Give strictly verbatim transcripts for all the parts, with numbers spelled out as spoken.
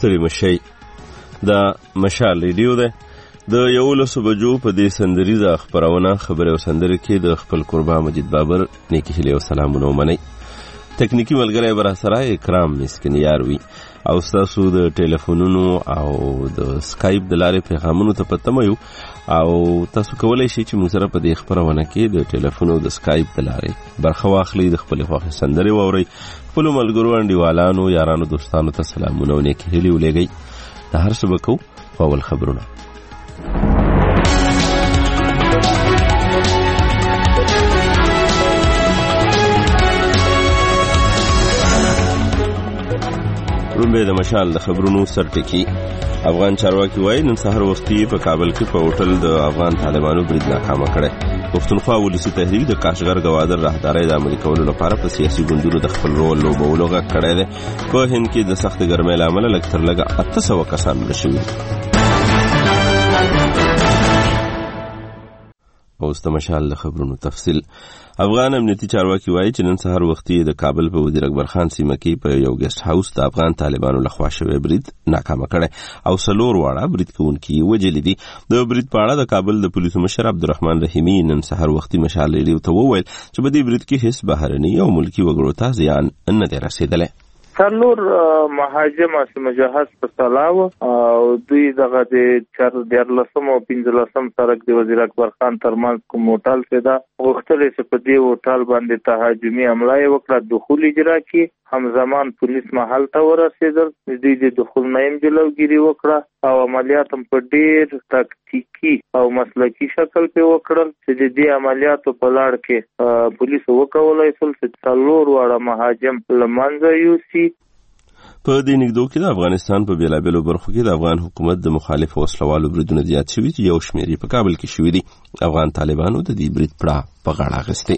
ستړي مشي. دا مشال ریډیو ده. د یولسو بجو په دې سندریزه خپرونه خبرې او سندرې کې د خپل قربا مجید بابر نیکی هیلې او سلامونه ومنئ. تکنیکی ملګری به راسره اکرام مسکنیار وي او ستاسو د ټلیفونونو او د سکایپ د لارې پیغامونو ته په تمه یو او تاسو کولی شئ چې موږ سره په دې خپرونه کې د ټلیفون او د سکایپ د لارې برخه واخلئ، د خپلې خوښې سندرې واورئ، خپلو ملګرو انډیوالانو یارانو دوستانو ته سلامونه او نیکې هیلې ولېږئ. د هر څه به کوو خو اول خبرونه. رومبه د مشال د خبرونو سرټکی. افغان چارواکي وایي نن سهار وختي په کابل کې په هوټل د افغان طالبانو برید ناکامه کړی. پښتونخوا ولسي تحریک د کاشغر ګوادر راهدارۍ د عملي کولو لپاره په سیاسي ګوندونو د خپل رول لوبولو غږ کړی دی. په هند کې د سختې ګرمۍ له امله لږ تر لږه اته سوه کسان مړه شوي دي. اوس د مشال د خبرونو تفصیل. افغان امنیتي چارواکي وایي چې نن سهار وختي د کابل په وزیر اکبر خان سیمه کې په یو ګیسټ هاوس د افغان طالبانو لخوا شوی برید ناکامه کړی او څلور واړه برید کوونکي وژلي دي. د برید په اړه د کابل د پولیسو مشر عبدالرحمن رحیمي نن سهار وختي مشال ریډیو ته وویل چې په دې برید کې هیڅ بهرني او ملکي وګړو ته زیان نه دی رسېدلی. څلور مهاجم اس مجهز په سلاو او دوی دغه د چر دیارلسم او پنځلسم سرک د وزیر اکبر خان ترمنځ کوم هوټل پیدا غوښتل چې په دې هوټل باندې تهاجمي حمله وکړه، دخول اجرا کی همزمان پولیس محل ته ورسېدل، دوی د دخول نیم جلوګیری وکړه او عملیات هم په ډېر تاکتیکي او مسلکي شکل په وکړل چې د دې عملیاتو په لړ کې پولیس وکولای شول چې څلور واړه مهاجم لمنځه یوسي. په دې نږدو کې د افغانستان په بیلابیلو برخو کې د افغان حکومت د مخالف وسلوالو بریدونه زیات شوي چې یو شمېر یې په کابل کې شوي دي. افغان طالبانو د دې برید پړه په غاړه اخیستی.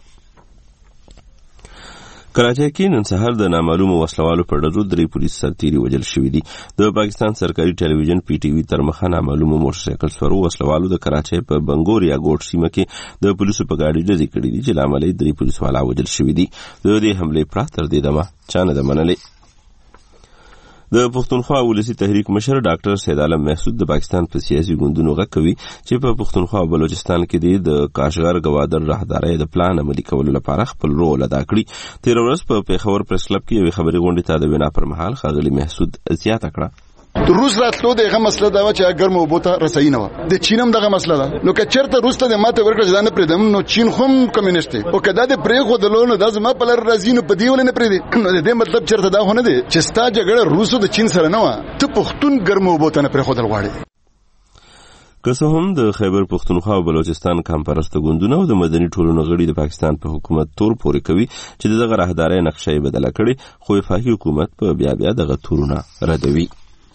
کراچۍ کې نن سهار د نامعلومو وسلوالو په ډزو درې پولیس سرتیري وژل شوي دي. د پاکستان سرکاري ټلویزیون پی ټي وي تر مخه نامعلومو موټرسایکل سوارو وسلوالو د کراچۍ په بنګوریا ګوټ سیمه کې د پولیسو په ګاډي ډزې کړې دي چې له امله یې درې پولیسوالا وژل شوي دي. د دې حملې پړه تر دې دمه چا نه ده منلې. د پښتونخوا ولسي تحریک مشر ډاکټر سید عالم محسود د پاکستان په سیاسي ګوندونو غږ کوي چې په پښتونخوا او بلوچستان کې د کاشغر ګوادر راهدارۍ د پلان عملي کولو لپاره خپل رول ادا کړی. تیر ورځ په پیښور پریس کلب کې یوې خبري غونډې ته د وینا پر مهال ښاغلي محسود زیاته کړه روس راتلو دغه مسله دا و چې اگر مو بوته رسای نه و د چینم دغه مسله ده. نو که چرته روس ته د ماته ورکړه ځان پرېدم نو چین خو کمیونست دی او کدا د پرې خو د لونو د زما په لار راځي نو په دی ول نه پرې دی. نو د دې مطلب چرته دا هونه دی چې ستا جګړه روسو د چین سره نه و، ته پښتون ګرمو بوته نه پرې خو دل غواړي. که څه هم د خیبر پښتونخوا او بلوچستان کمپرسته ګوندونه او د مدني ټولنو غړي د پاکستان په حکومت تور پورې کوي چې دغه راهدارۍ نقشه یې بدله کړې، خو وفاقي حکومت په بیا بیا دغه تورونه ردوي.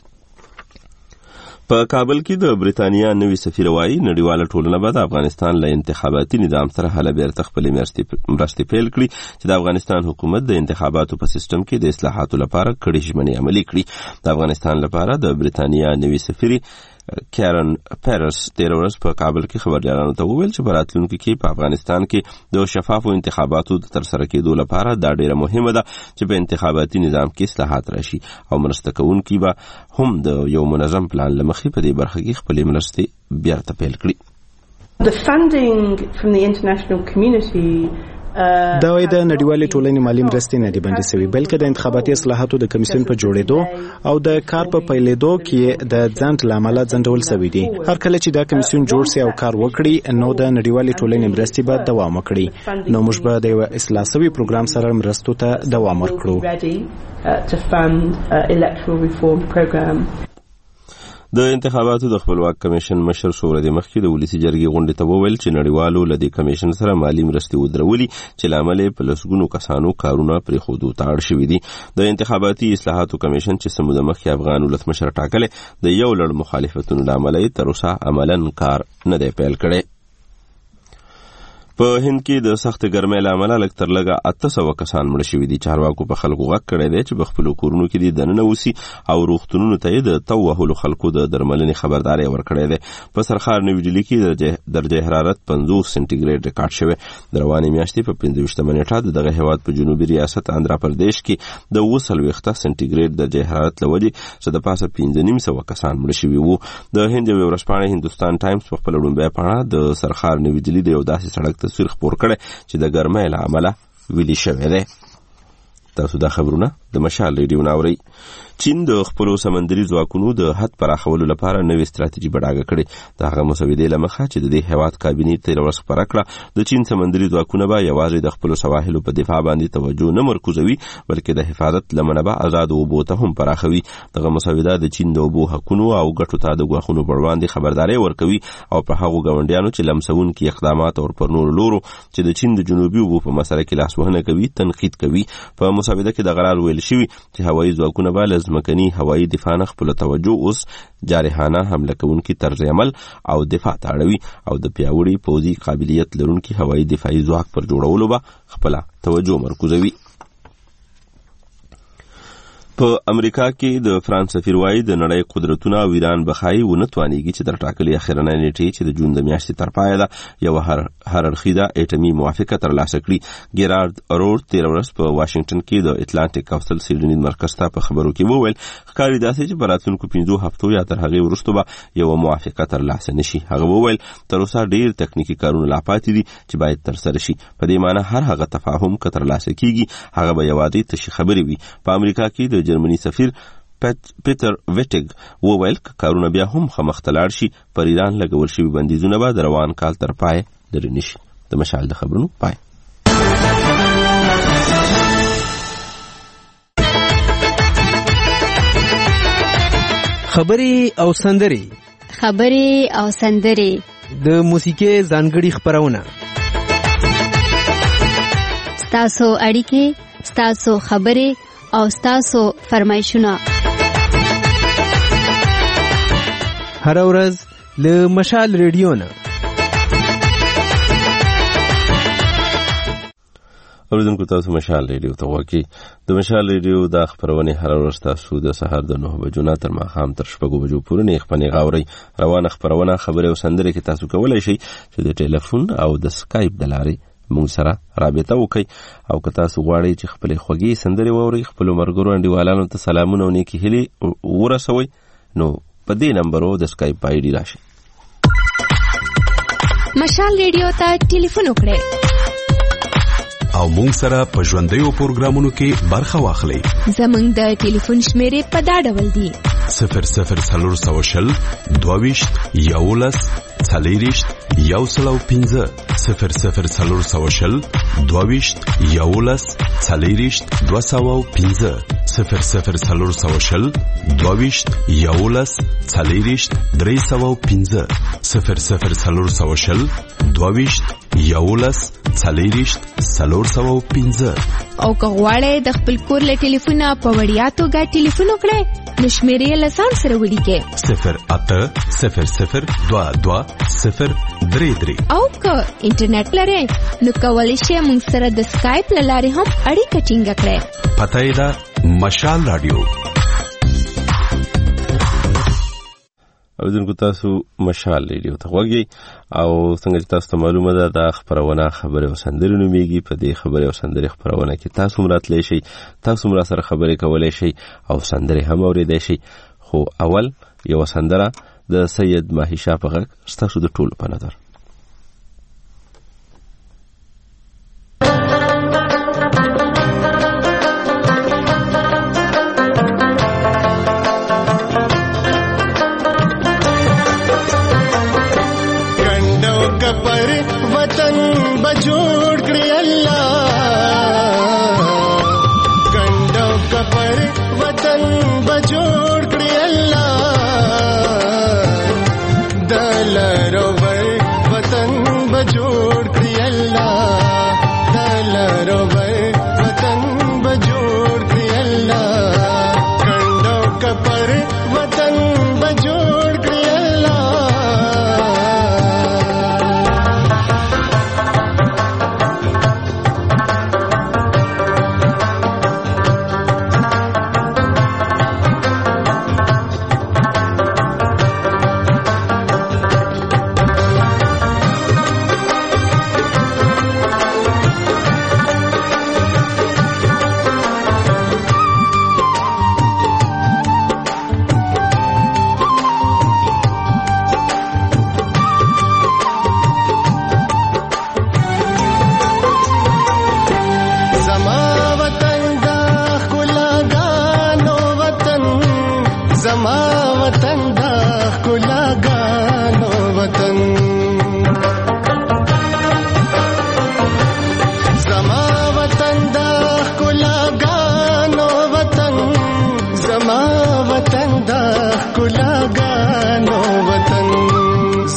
په کابل کې د بریتانیا نوي سفیر وایي نړیواله ټولنه به د افغانستان له انتخاباتي نظام سره هله بیرته خپلې مرستې پیل کړي چې د افغانستان حکومت د انتخاباتو په سیستم کې د اصلاحاتو لپاره کړي ژمنې عملي کړي. د افغانستان لپاره د بریتانیا نوي سفیر کارن پیرس تیر ورځ په کابل کې خبريالانو ته وویل چې په راتلونکي کې په افغانستان کې د شفافو انتخاباتو د ترسره کېدو لپاره دا ډیره مهمه ده چې په انتخاباتي نظام کې اصلاحات راشي او مرسته کوونکي به هم د یو منظم پلان له مخې په دې برخه کې خپلې مرستې بیرته پیل کړي. The funding from the international community دا وایي د نړیوالې ټولنې مالي مرستې نه دي بندي شوي، بلکې د انتخاباتي اصلاحاتو د کمیسیون په جوړېدو او د کار په پیلېدو کې د ځنډ له امله ځنډول شوي دي. هر کله چې دا کمیسیون جوړ شي او کار وکړي نو د نړیوالې ټولنې مرستې به دوام وکړي، نو موږ به د یو اصلاح شوي پروګرام سره مرستو ته دوام ورکړو. د انتخاباتو د خپلواک کمیشن مشر څو ورځې مخکې د ولسي جرګې غونډې ته وویل چې نړیوالو له دې کمیشن سره مالي مرستې ودرولي چې له امله په لسګونو کسانو کارونه پرېښودو ته اړ شوي دي. د انتخاباتي اصلاحاتو کمیشن چې څه موده مخکې افغان ولسمشر ټاکلی د یو لړ مخالفتونو له امله یې تر اوسه عملاً کار نه دی پیل کړی. په هند کې د سخت ګرمۍ له امله لږ تر لږه اته سوه کسان مړه شوي دي. چارواکو په خلکو غږ کړی دی چې په خپلو کورونو کې دې دننه اوسي او روغتونونو ته یې د تو وهلو خلکو د درملنې خبرداری ورکړی دی. په سرخار نوي ډیلي کې درجه حرارت پنځوس سنټیګریډ ریکارډ شوی. د روانې میاشتې په پنځه ویشتمه نیټه د دغه هېواد په جنوبي ریاست آندرا پردیش کې د اووه څلوېښته سنټیګریډ درجه حرارت له وجې څه د پاسه پنځه نیم سوه کسان مړه شوي وو. د هند یوې ورځپاڼې هندوستان ټایمز په خپله لومړۍ پاڼه د سرخار نوي ډیلي د یو داسې سړک تصویر خپور کړی چې د ګرمۍ له امله ویلي شوی دی. تاسو دا خبرونه د مشال ریډیو نه اورئ. چین د خپلو سمندري ځواکونو د حد پراخولو لپاره نوې ستراتیژي بډاګه کړې. د هغه مسودې له مخه چې د دې هېواد کابینې تېره ورځ خپره کړه، د چین سمندري ځواکونه به یوازې د خپلو سواحلو په دفاع باندې توجه نه مرکوزوي، بلکې د حفاظت لمنه به آزادو اوبو ته هم پراخوي. دغه مسوده د چین د اوبو حقونو او ګټو ته د ګواښونو پر وړاندې خبرداری ورکوي او په هغو ګاونډیانو چې لمسونکي اقدامات او پر نورو لورو چې د چین د جنوبي اوبو په مسله کې لاسوهنه کوي تنقید کوي. په مسوده کې د قرار ویل شوي چې هوایي ځواکونه به له ځمکني هوایي دفاع نه خپله توجه اوس جارحانه حمله کوونکي طرز عمل او دفاع ته اړوي او د پیاوړي پوځي قابلیت لرونکي هوایي دفاعي ځواک پر جوړولو به خپله توجه مرکوزوي. په امریکا کې د فرانس سفیر وایي د نړۍ قدرتونه او ایران بخایي ونه توانیږي چې تر ټاکلې اخرنۍ نیټې چې د جون د میاشتې تر پایه ده یوه هر اړخیزه اټمي موافقه ترلاسه کړي. ګیرارد اورورد تېره ورځ په واشنګټن کې د اټلانټیک کونسل څېړنیز مرکز ته په خبرو کې وویل ښکاري داسې چې په راتلونکو پنځو هفتو یا تر هغې وروسته به یوه موافقه ترلاسه نه شي. هغه وویل تر اوسه ډېر تکنیکي کارونه لا پاتې دي چې باید ترسره شي. په دې معنی هر هغه تفاهم که ترلاسه کیږي هغه به یوازې تشې خبرې وي. په امریکا کې د جرمني سفیر پیټر ویټګ وویل که کارونه بیا هم خمخ ته لاړ شي پر ایران لګول شوي بندیزونه به د روان کال تر پای لرې نه شي. د مشال د خبرونو پای. خبرې او سندرې خبرې او سندرې د موسیقۍ ځانګړي خپرونه ستاسو اړیکې ستاسو خبرې او ستاسو فرمایشونه هر ورځ له مشال ریډیو نه. اوریدونکو تاسو مشال ریډیو ته غواړئ. د مشال ریډیو دا خبرونه هر ورځ تاسو د سهار د نهه بجو نه تر ماښام تر شپږو بجو پورې نه خپنې غاوري. روانه خبرونه خبرې او سندرې کې تاسو کولای شئ چې د ټلیفون او د سکایپ د لارې موږ سره رابطه وکړئ او که تاسو غواړئ چې خپلې خوږې سندرې واورئ، خپلو ملګرو انډیوالانو ته سلامونه او نیکې هیلې ورسوئ، نو په دې نمبرو د سکایپ آی ډي راشي. مشال ریډیو ته ټلیفون وکړئ او موږ سره په ژوندیو پروګرامونو کې برخه واخلئ. زموږ د ټلیفون شمیرې په دا ډول دي: صفر صفر څلور سوه شل دوهویشت یولس څلېرویشت یو سل او پنځه صفر صفر څلور سوه شل دوهویشت یولس څلېرویشت دوه سوه او پنځه صفر صفر څلور سوه شل دوهویشت یولس څلېرویشت درې سوه او پنځه صفر صفر څلور سوه شل دوهویشت یولس څلېرویشت څلور سوه او پنځه. او که غواړئ د خپل کور له ټلیفونه په وړیا توګه ټلیفون وکړئ نو شمیرې له ځان سره ولیکئ: صفر اته صفر صفر دوه دوه صفر درې درې. او که انټرنیټ لرئ نو کولی شئ موږ سره د سکایپ له لارې هم اړیکه ټینګه کړئ. پته یې ده مشال رادیو. اوریدونکو تاسو مشال ریډیو ته غوږی او څنګه چې تاسو ته معلومه ده دا خبرونه خبرې او سندرې نومیږي. په دې خبرې او سندرې خبرونه کې تاسو هم راتلی شئ، تاسو هم را سره خبرې کولی شئ او سندرې هم اورېدی شئ. خو اول یوه سندره د سید ماهي شاه په غږ ستاسو د ټولو په نظر. دلروبر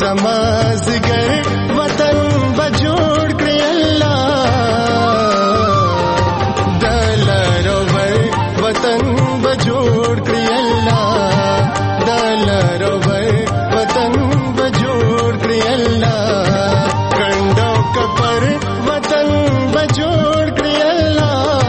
زما زګر وطن بجوړ کړی الله دلارو ور وطن بجوړ کړی الله دلارو ور وطن بجوړ کړی الله کندو کپر وطن بجوړ کړی الله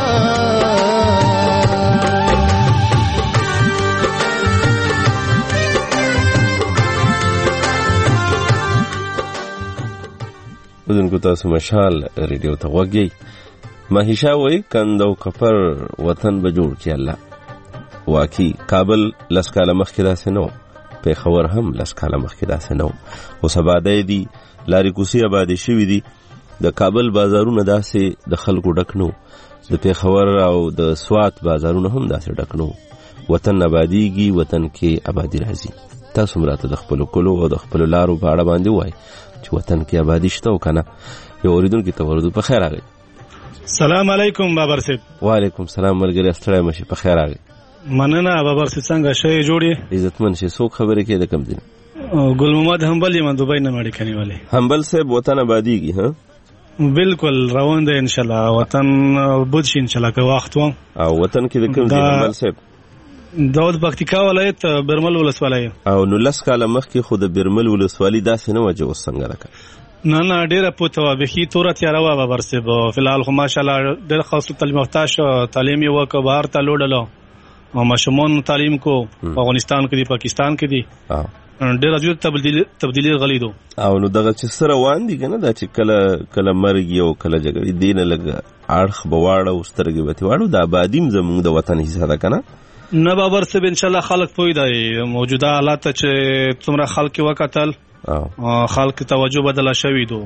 ودونکو تاسو مشال ریډیو ته وګورئ. ماهیشا وای کندو کفر وطن به جوړ کړي الله. واقعي کابل لس کاله مخکې داسې نه و، پیښور هم لس کاله مخکې داسې نه و. اوس آبادۍ دي، لارې کوڅې آبادې شوي دي. د کابل بازارونه داسې د خلکو ډک نه و، د پیښور او د سوات بازارونه هم داسې ډک نه و. وطن آبادیږي، وطن کې آبادي راځي. تاسو هم راته د خپلو کلو او د خپلو لارو په اړه باندې وایي چې وطن کې آبادی شته او کنه. یو اوریدونکو ته ورودو په خیر راغی. سلام علیکم بابر صاحب. وعلیکم سلام ملګری، ستړی مشي، په خیر راغی. مننه بابر صاحب، څنګه شې جوړې؟ عزتمن شي. څوک خبرې کې د کم دین؟ ګل محمد حنبل یم، دوبۍ نه مړی کني والے. حنبل صاحب وطن آبادیږي؟ ها بالکل روان دی ان شاء الله. وطن بود شي ان شاء الله که وخت و. او وطن کې د کم دین حنبل صاحب؟ داود پکتیکا ولایت برمل ولسوالۍ. او نو لس کاله مخکې خو د برمل ولسوالۍ داسې نه وجه اوس څنګه راکړه؟ نه نه ډیره پوته وه، بیخي توره تیاره وه بابر صاحب. فلحال خو ماشاءالله ډېر خاص تعلیم یافته شو، تعلیم یې وکړ، بهر ته لوړلو او ماشومان تعلیم کو افغانستان کې دي، پاکستان کې دي، ډېره زیاته تبدیلي تبدیلي غلی دو. او نو دغه چې سره روان دي که نه، دا چې کله کله مرګ او کله جګړې دې نه لږ اړخ به واړه او سترګې به تې واړو، د آبادي هم زموږ د وطن حصه ده که نه؟ نه بابر صاحب ان شاء الله خلک پوه دی موجوده حالات ته چې څومره خلک وکتل، خلک توجه بدله شوی دو.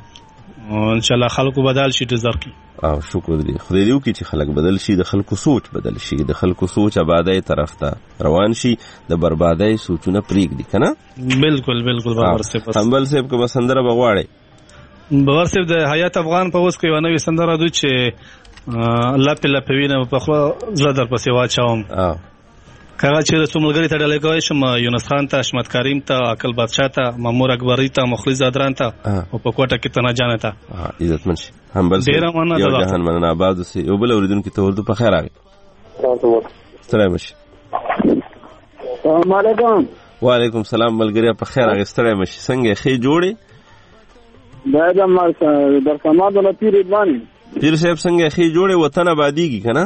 ان شاء الله خلکو بدل شي ډزر کی. او شکر دی خدای دې وکړي چې خلک بدل شي، د خلکو سوچ بدل شي، د خلکو سوچ آبادۍ طرف ته روان شي، د بربادۍ سوچونه پرېږدي که نه؟ بالکل بالکل بابر صاحب. حنبل صاحب کومه سندره به غواړئ؟ بابر صاحب د حیات افغان په اوس کې یوه نوې سندره دوی چې لپې لپې وینه په خوله زړه در پسې واچوم. کله چې رسول ملګري ته ډالۍ کوی شم، یونس خان ته، حشمت کریم ته، عقل بادشاه ته، مامور اکبري ته، مخلص زادران ته او په کوټه کې تنا جانه ته. عزتمن شي حنبل صاحب. یو جهان مننه آباد اوسئ. یو بل اورېدونکي ته ورته په خیر راغی. ستړی مشي. السلام علیکم. وعلیکم سلام ملګري، په خیر راغی. ستړی مشي. څنګه ښې جوړې؟ دا د در سماد ولا پیر ادواني. پیر صاحب څنګه ښې جوړې؟ وطن آبادیږي که نه؟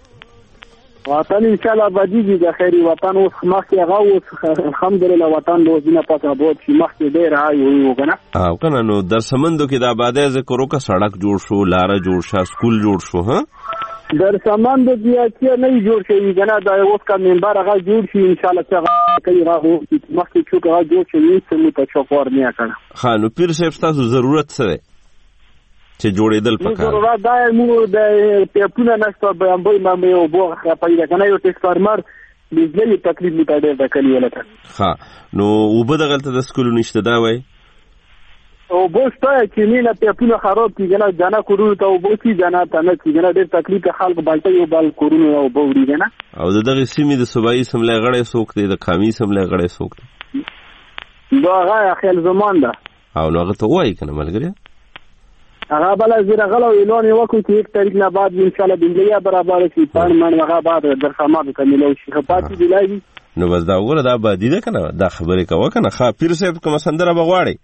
وطن ان شاء الله آبادیږي د خیري وطن. اوس مخکې هغه اوس الحمدلله وطن د اوس نه پته آباد شي، مخکې ډېر هایي وو که نه؟ او که نه. نو در سمندو کې د آبادۍ ذکر وکړه، سړک جوړ شو، لاره جوړ شو، سکول جوړ شو. ها در سمندو بیا چې نه جوړ شوي که نه، دا اوس که ممبر هغه جوړ شي ان شاء الله چې هغه کوي هغه مخکې چوک هغه جوړ شي، هېڅ موږ ته چوکوار نه کړه. ښه نو پیر صاحب ستاسو ضرورت څه دی چې جوړېدل پکار؟ ضرورت دا موږ د پیپونه نشته، بمبۍ مې اوبو پیدا که نه، یو ټرانسفارمر بجلي تکلیف مې ته ډېر د کلي ولته. ښه نو اوبه دغلته د سکولو نشته دا وایي؟ اوبه شته چې نه پیپونه خراب کېږي نه، جانه کورونو ته اوبه کي، جانه ته نه کېږي نه، ډېر تکلیف د خلکو بالته یو بال کورونو اوبه وړي نه. او د دغې سیمې د صوبایي اسمبلۍ غړی څوک دی؟ د قومي اسمبلۍ غړی څوک دی؟ دا هغه خیل زمان ده. او نو هغه ته ووایي که نه ملګري؟ هغه بله زیر غلو اعلان یې وکړو چې یک تاریخ نه بعد انشاءالله بجلیه برابره شي، پاڼ مڼ هغه بعد در سمادو ته میلاو شي. ښه پاتې جولای وي نو بس دا وګوره دا آبادي ده که نه؟ دا خبرې کوه که نه. ښه پیر صاحب کومه سندره به غواړئ؟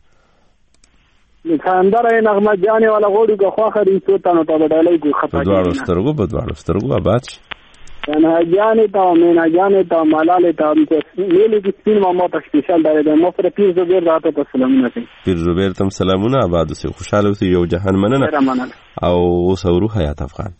سندره یې نغمه جانې والا غوړو که خوښه دي څو تنو ته به ډالۍ کړو. ښه په دواړو سترګو په دواړو سترګو آباد شي. تنها جانې ته او مینا جانې ته او ملالې ته ویلې کې سپین ماما ته سپیشل ډالۍ ده. ما سره پیر زبیر راته ته سلامونه کوي. پیر زبیر ته سلامونه. آباد اوسئ، خوشحاله اوسئ. یو جهان مننه. او اوس اورو حیات افغان.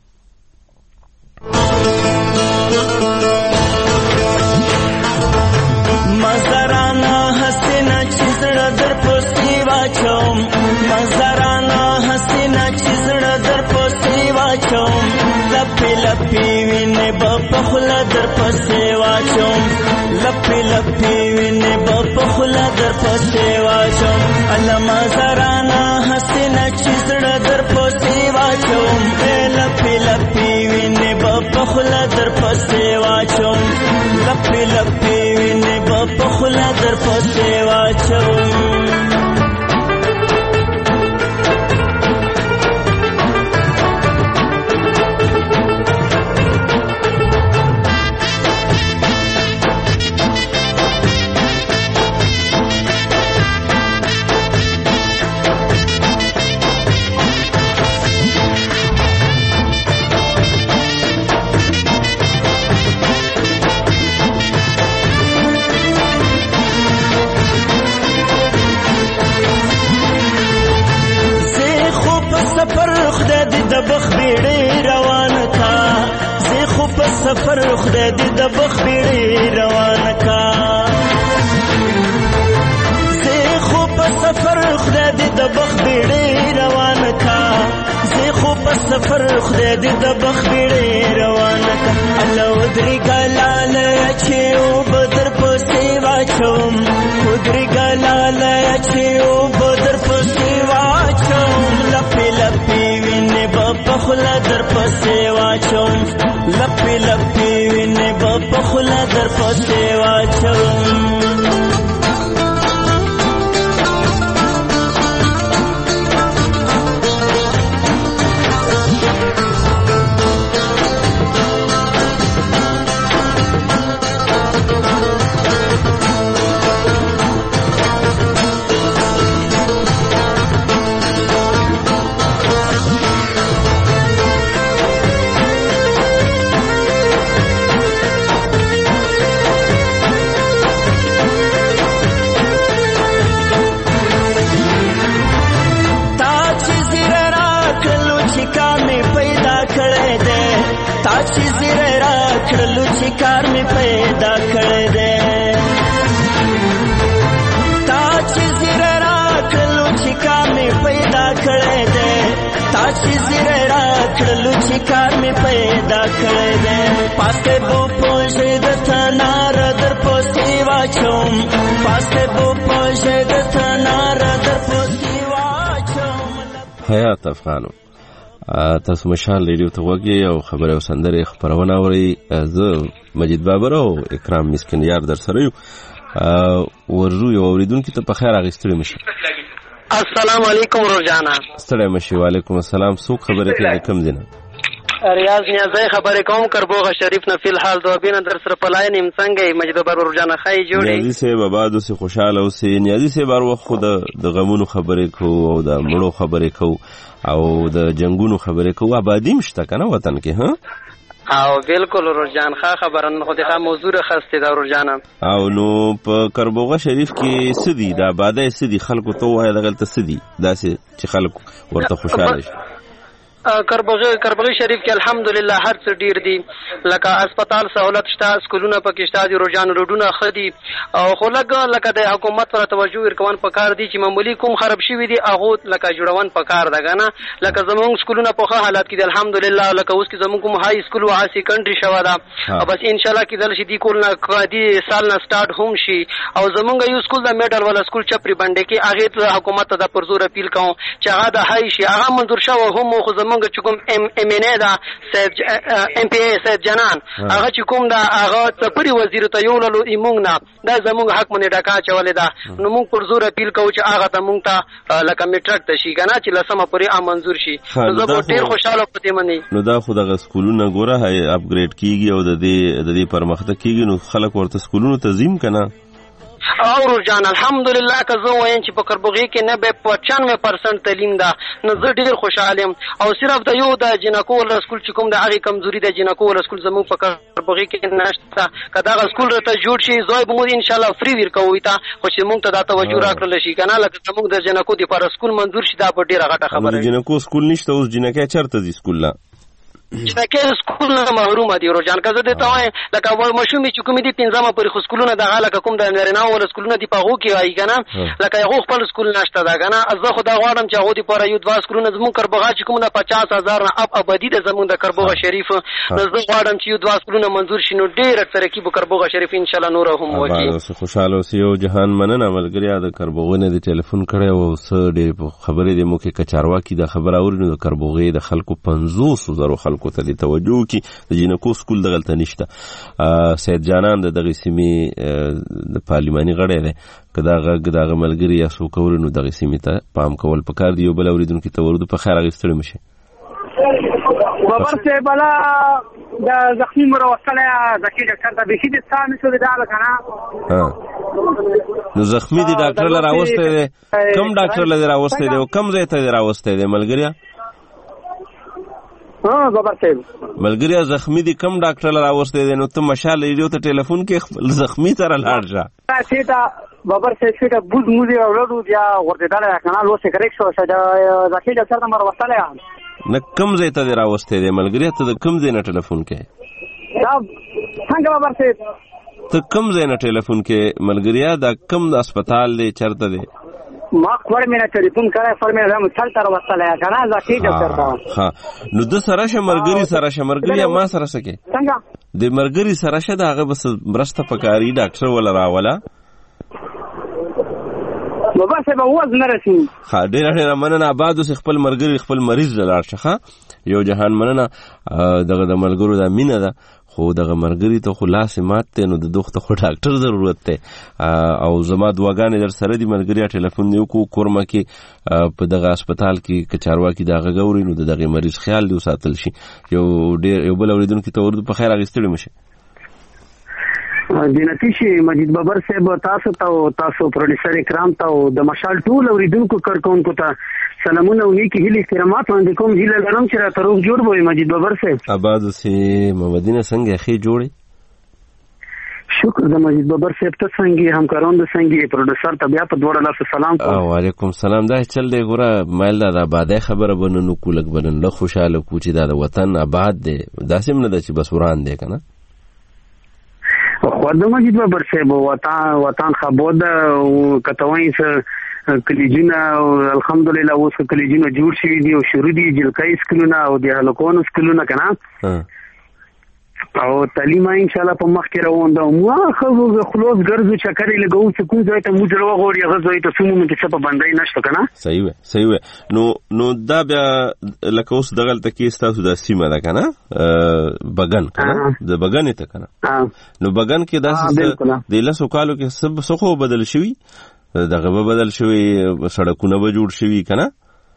مزرانه حسینه چې زړه در پسې واچوم، مزرانه حسینه چې زړه در پسې واچوم، لپې لپې وینې به په خوله در پسې واچوم، لپې لپې وینې به په خوله در پسې واچوم. الله مزرانه حسینه چې زړه در پسې واچوم، لپې لپې وینې به په خوله در پسې واچوم، لپې لپې وینې په خوله در پسې واچوم. خدای دې د بخ بیړې روان کا زه خو په سفر خدای دې د بخ بیړې روان کا زه خو په سفر خدای دې د بخ بیړې روان کا زه خو په سفر خدای دې د بخ بیړې روان کا الله ودري ګلاله چې او بدر پسې واچوم ودري ګلاله چې او بدر پسې واچوم لپې لپې وینې په خلا در پسې واچوم لپې لپې وینې په خلا در پسې واچوم کار می پیدا کړی دی تا چې زیره راکړلو چې کار می پیدا کړی دی تا چې زیره راکړلو چې کار می پیدا کړی دی پاسته بو پوښې د تنار در پسې واچوم پاسته بو پوښې د تنار در پسې واچوم حیات افغانو تاسو مشال ریډیو ته وګورئ او خبره او سندره خبرونه اورئ زه مجید بابر او اکرام مسکین یار در سره یو ورجو یو اوریدونکو ته په خیر اغستړی مشه السلام علیکم روزانا ستړی مشه وعلیکم السلام څوک خبره کوي کم دینه ریاض نیازی خبرې کوم کربوغه شریف نه فی الحال دوبینه در سره پلای نیم څنګه مجید بابر روزانا خای جوړی نیازی سے بابا سه خوشاله اوسې نیازی سے بار وخت خود د غمونو خبرې کو او د مړو خبرې کو او د جنگونو خبرې کو آبادی مشته کنه وطن کې ها او بالکل روزان ښه خبرن خو دغه موضوع خسته دا روزان او نو په کربوغه شریف کې سدي د آبادی سدي خلکو ته وای دغلت سدي داسې چې خلکو ورته خوشاله شي کربوغه کربوغه شریف کې الحمدلله هر څه ډیر دي لکه هسپتال سہولت شته سکولونه پکې شته دي روزان روډونه خدي او خو لکه لکه د حکومت سره توجه ورکوان پکار دي چې معمولی کوم خراب شي دي هغه لکه جوړون پکار ده کنه لکه زموږ سکولونه په ښه حالت کې دي الحمدلله لکه اوس کې زموږ کوم هاي سکول او سیکنډري شوا ده او بس ان شاء الله کې دل شي دي کول نه دي سال نه سٹارټ هم شي او زموږ یو سکول د میډل والا سکول چپری باندې کې هغه ته حکومت ته د پرزور اپیل کوم چې هغه د هاي شي هغه منظور شو هم خو منګ چې کوم ام ام ان ا دا سید ام پی ای سید جنان هغه چې کوم دا هغه تپری وزیر ته یو لولو ایمونګ نه دا زموږ حق منې ډکا چولې دا نو موږ پر زور اپیل کوو چې هغه ته موږ ته لکه میټرک ته شي کنه چې لسمه پورې ا منظور شي نو زه به ډیر خوشاله پته منی نو دا خو دغه سکولونه ګوره هي اپګریډ کیږي او د دې د دې پرمختګ کیږي نو خلک ورته سکولونو تنظیم کنه او جان الحمدلله که زه وایم چې په کربوغي کې نه به پنچانوي پرسنټ تعلیم ده نو زه ډیر خوشاله یم او صرف د یو د جنکو ول سکول چې کوم د هغه کمزوري د جنکو ول سکول زموږ په کربوغي کې نشته کدا غ سکول ته جوړ شي زوی به مو ان شاء الله فری ورکوي تا خو چې موږ ته دا توجه راکړل شي کنه لکه زموږ د جنکو د پر سکول منظور شي دا په ډیره غټه خبره ده جنکو سکول نشته اوس جنکه چرته دي سکول لا جنکه سکول نه محروم دي روزان کزه دي ته لکه مشومې چې کوم دي پنځمه پر سکولونه د غاله کوم د نارینه ول سکولونه دي په هغه کې وای کنه لکه یو خپل سکول نشته دا کنه زه خو دا غواړم چې هغه دي پر یو دوا سکولونه زمون کربوغه چې کوم د پچاس هزار نه اب ابدي د زمون د کربوغه شریف زه غواړم چې یو دوا سکولونه منظور شي نو ډیر ترقی به کربوغه شریف ان شاء الله نور هم وکړي تاسو خوشاله اوسئ او جهان مننه ملګری د کربوغه نه د ټلیفون کړی او سر ډیر خبرې د موکه کچاروا کی د خبر اورینو د کربوغه د خلکو پنځوس زره خلکو ته توجه کی د جنکو سکول دغلته نشته سید جانان د دغه سیمې د پارلماني غړی دی کدا غږ دغه ملګری یا سو کورنو دغه سیمې ته پام کول پکار دی یو بل اوریدونکو ته ورود په خیر غوښتل مشه بابر سے بلا د زخمی مروسله زکی ډاکټر ته به دې ستانه شو دا کنه ها نو زخمی دی ډاکټر لره راوسته دی کم ډاکټر لره راوسته دی کم ځای ته راوسته دی ملګری ها بابر صاحب ملګری زخمی دي کم ډاکټر لاره راوسته دي نو ته مشال ریډیو ته ټلیفون کې زخمی سره لاړ شه سیدا بابر صاحب سیدا بود موزي اورلو بیا ورته دا کنه لو سه کریک شو چې دا ځکه ډاکټر نمبر وصله نه کوم ځای ته راوستې دی ملګری ته د کوم ځای نه ټلیفون کوي څنګه بابر صاحب ته کوم ځای نه ټلیفون کوي ملګریا دا کوم هسپتال دی چرته دی ما خبر مې نه ټلیفون کړی فر مې هم چل تر وصله کنه زه ټیټ درته ها نو د سره شمرګری سره شمرګری ما سره سکے څنګه د مرګری سره شه داغه بس برسته پکاري ډاکټر ولا راولا بابا صاحب واز نه رسي ها ډیر ډیر مننه آباد اوس خپل مرګری خپل مریض لاړ شخه یو جهان مننه دغه د ملګرو د مینه ده خو دغه مرګری ته خو لاس مات ته نو د دوخته خو ډاکټر ضرورت ته او زما دواګانې در سره دی ملګری ټلیفون نیو کو کورما کې په دغه هسپتال کې کچاروا کې دغه غوري نو دغه مریض خیال دی ساتل شي یو ډیر یو بل اوریدونکو ته ورته په خیر اغستړي مشه جنتی شي مجید بابر صاحب تاسو ته تاسو پروډوسر کرام ته د مشال ټول اوریدونکو کارکونکو ته سلامونه او نیکی هیله احترامات وړاندې کوم هیله لرم چې را تروغ جوړ وي مجید بابر صاحب آباد سي محمدینه څنګه خې جوړي شکر د مجید بابر صاحب ته څنګه همکاران د څنګه پروډوسر ته بیا په دوړ الله سلام کوم وعلیکم سلام دا چل دی ګوره مایل دا آباده خبره بننو کولک بنن له خوشاله کو چې دا د وطن آباد دی داسې نه د چې بس وران دی کنه خو د مجید بابر صاحب وطن وطن خبود کتوای س کلیجونه الحمدلله اوس کلیجونه جوړ شي دي او شروع دي جلکای سکلونه او د هلکونو سکلونه کنه او تعلیم ان شاء الله په مخ کې روان ده مو خو خلاص ګرځو چکرې لګو چې کوم ځای ته موږ وغوړی هغه ځای ته سمو مت څه په باندې نشته کنه صحیح وي صحیح وي نو نو دا بیا لکه اوس دغه تکي ستاسو د سیمه ده کنه بغن کنه د بغن ته کنه نو بغن کې داسې د لاسو کالو کې سب سخو بدل شوی دغه به بدل شوی سړکونه به جوړ شوی کنه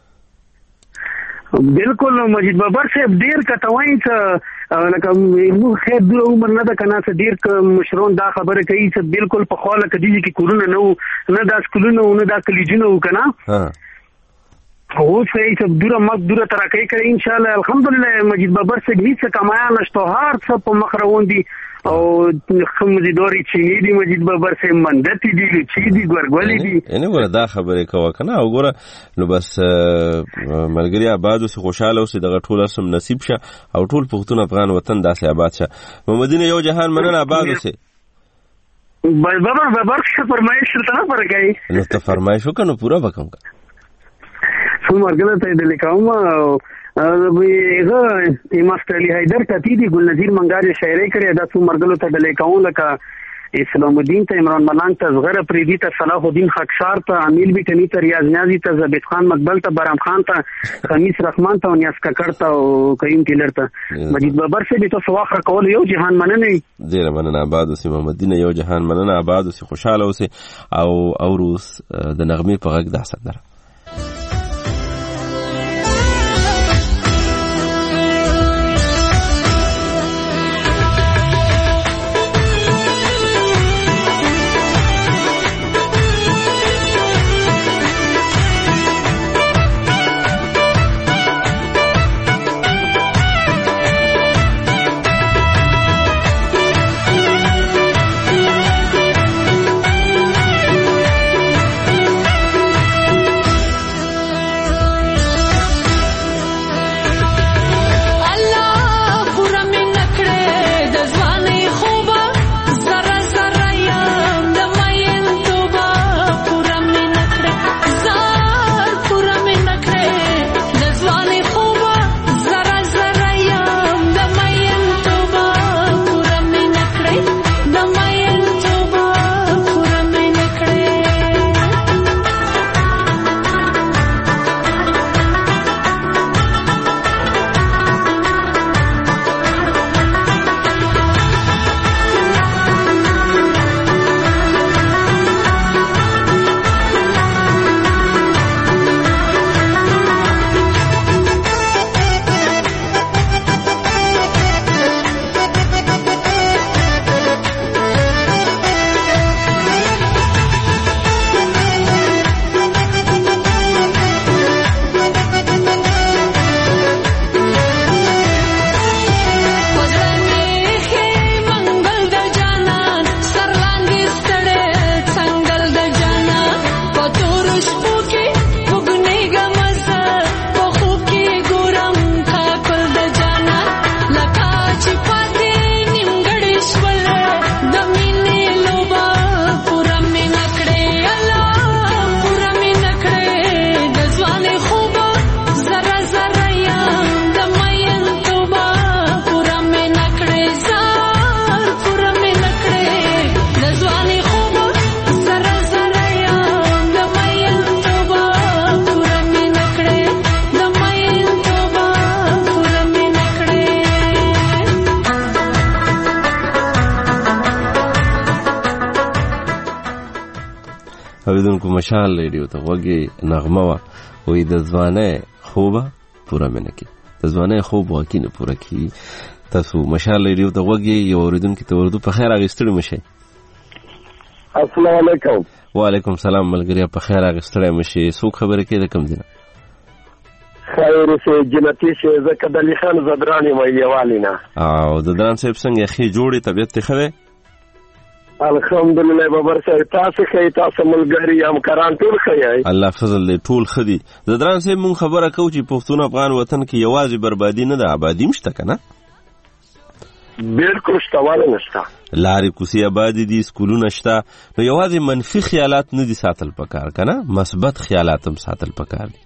بالکل مجید بابر صاحب ډیر کټوای څه لکه موږ خیر دغه عمر نه ده کنه څه ډیر مشرون دا خبره کوي چې بالکل په خاله کې دي چې کورونه نو نه دا سکولونه نه دا کلیجونه وکنه ها اوس یې چې دوره مګ دوره ترقی کوي ان شاء الله الحمدلله مجید بابر صاحب هیڅ کمایا نشته هر څه په مخ روان دي او خمزیدوري چینی دی مجید بابر صاحب مندتی دی چی دی ګورګولې دي نه ګوره دا خبره کوه کنه او ګوره نو بس ملګری آباد اوس خوشاله اوس دغه ټول سم نصیب شه او ټول پښتون افغان وطن داسې آباد شه محمدینه یو جهان مننه آباد اوسه بابا بابر څه فرمایش ته نه ورګای نو ته فرمایش وکړو پورا وکم کا څو مرګله ته د لیکاوم هغه ایماسترلی حیدر کتی دی ګل نذیر منګاری شاعري کړې دا څو مرګلو ته د لیکاون لکه اسلام الدین ته عمران ملنګ ته زغره پریدي ته صلاح الدین خاکسار ته امیل بیٹنی ته ریاض نیازی ته زبید خان مقبل ته برام خان ته خمیس رحمان ته نیاز ککړ ته او کریم کلر ته مجید بابر سے به تو سواخ کول یو جهان مننه ډیر مننه آباد اوسې محمدینه یو جهان مننه آباد اوسې خوشاله اوسې او اوروس د نغمې په غږ د سندره خلکو مشال ریډیو ته وګي نغمه وا وې د ځوانه خوبه پوره منه کی د ځوانه خوب واکې نه پوره کی تاسو مشال ریډیو ته وګي یو اوریدونکو ته ورته په خیر اغستړي مشه. السلام علیکم. وعلیکم سلام ملګری په خیر اغستړي مشه. سو خبره کې د کم دینه خیر سه جنتی شه زکه د علی خان زدرانی مې یوالینا او زدران صاحب څنګه خې جوړي طبيعت ته خره الحمدلله بابر صاحب تاسو خې تاسو ملګری هم کران ټول خې الله فضل دې ټول خدي. زدران صاحب مون خبره کو چې پښتون افغان وطن کې یوازې بربادي نه ده آبادی مشته کنه بالکل شتواله نشته لارې کوسي آبادی دي سکولونه شته نو یوازې منفي خیالات نه دي ساتل پکار کنه مثبت خیالات هم ساتل پکار دي.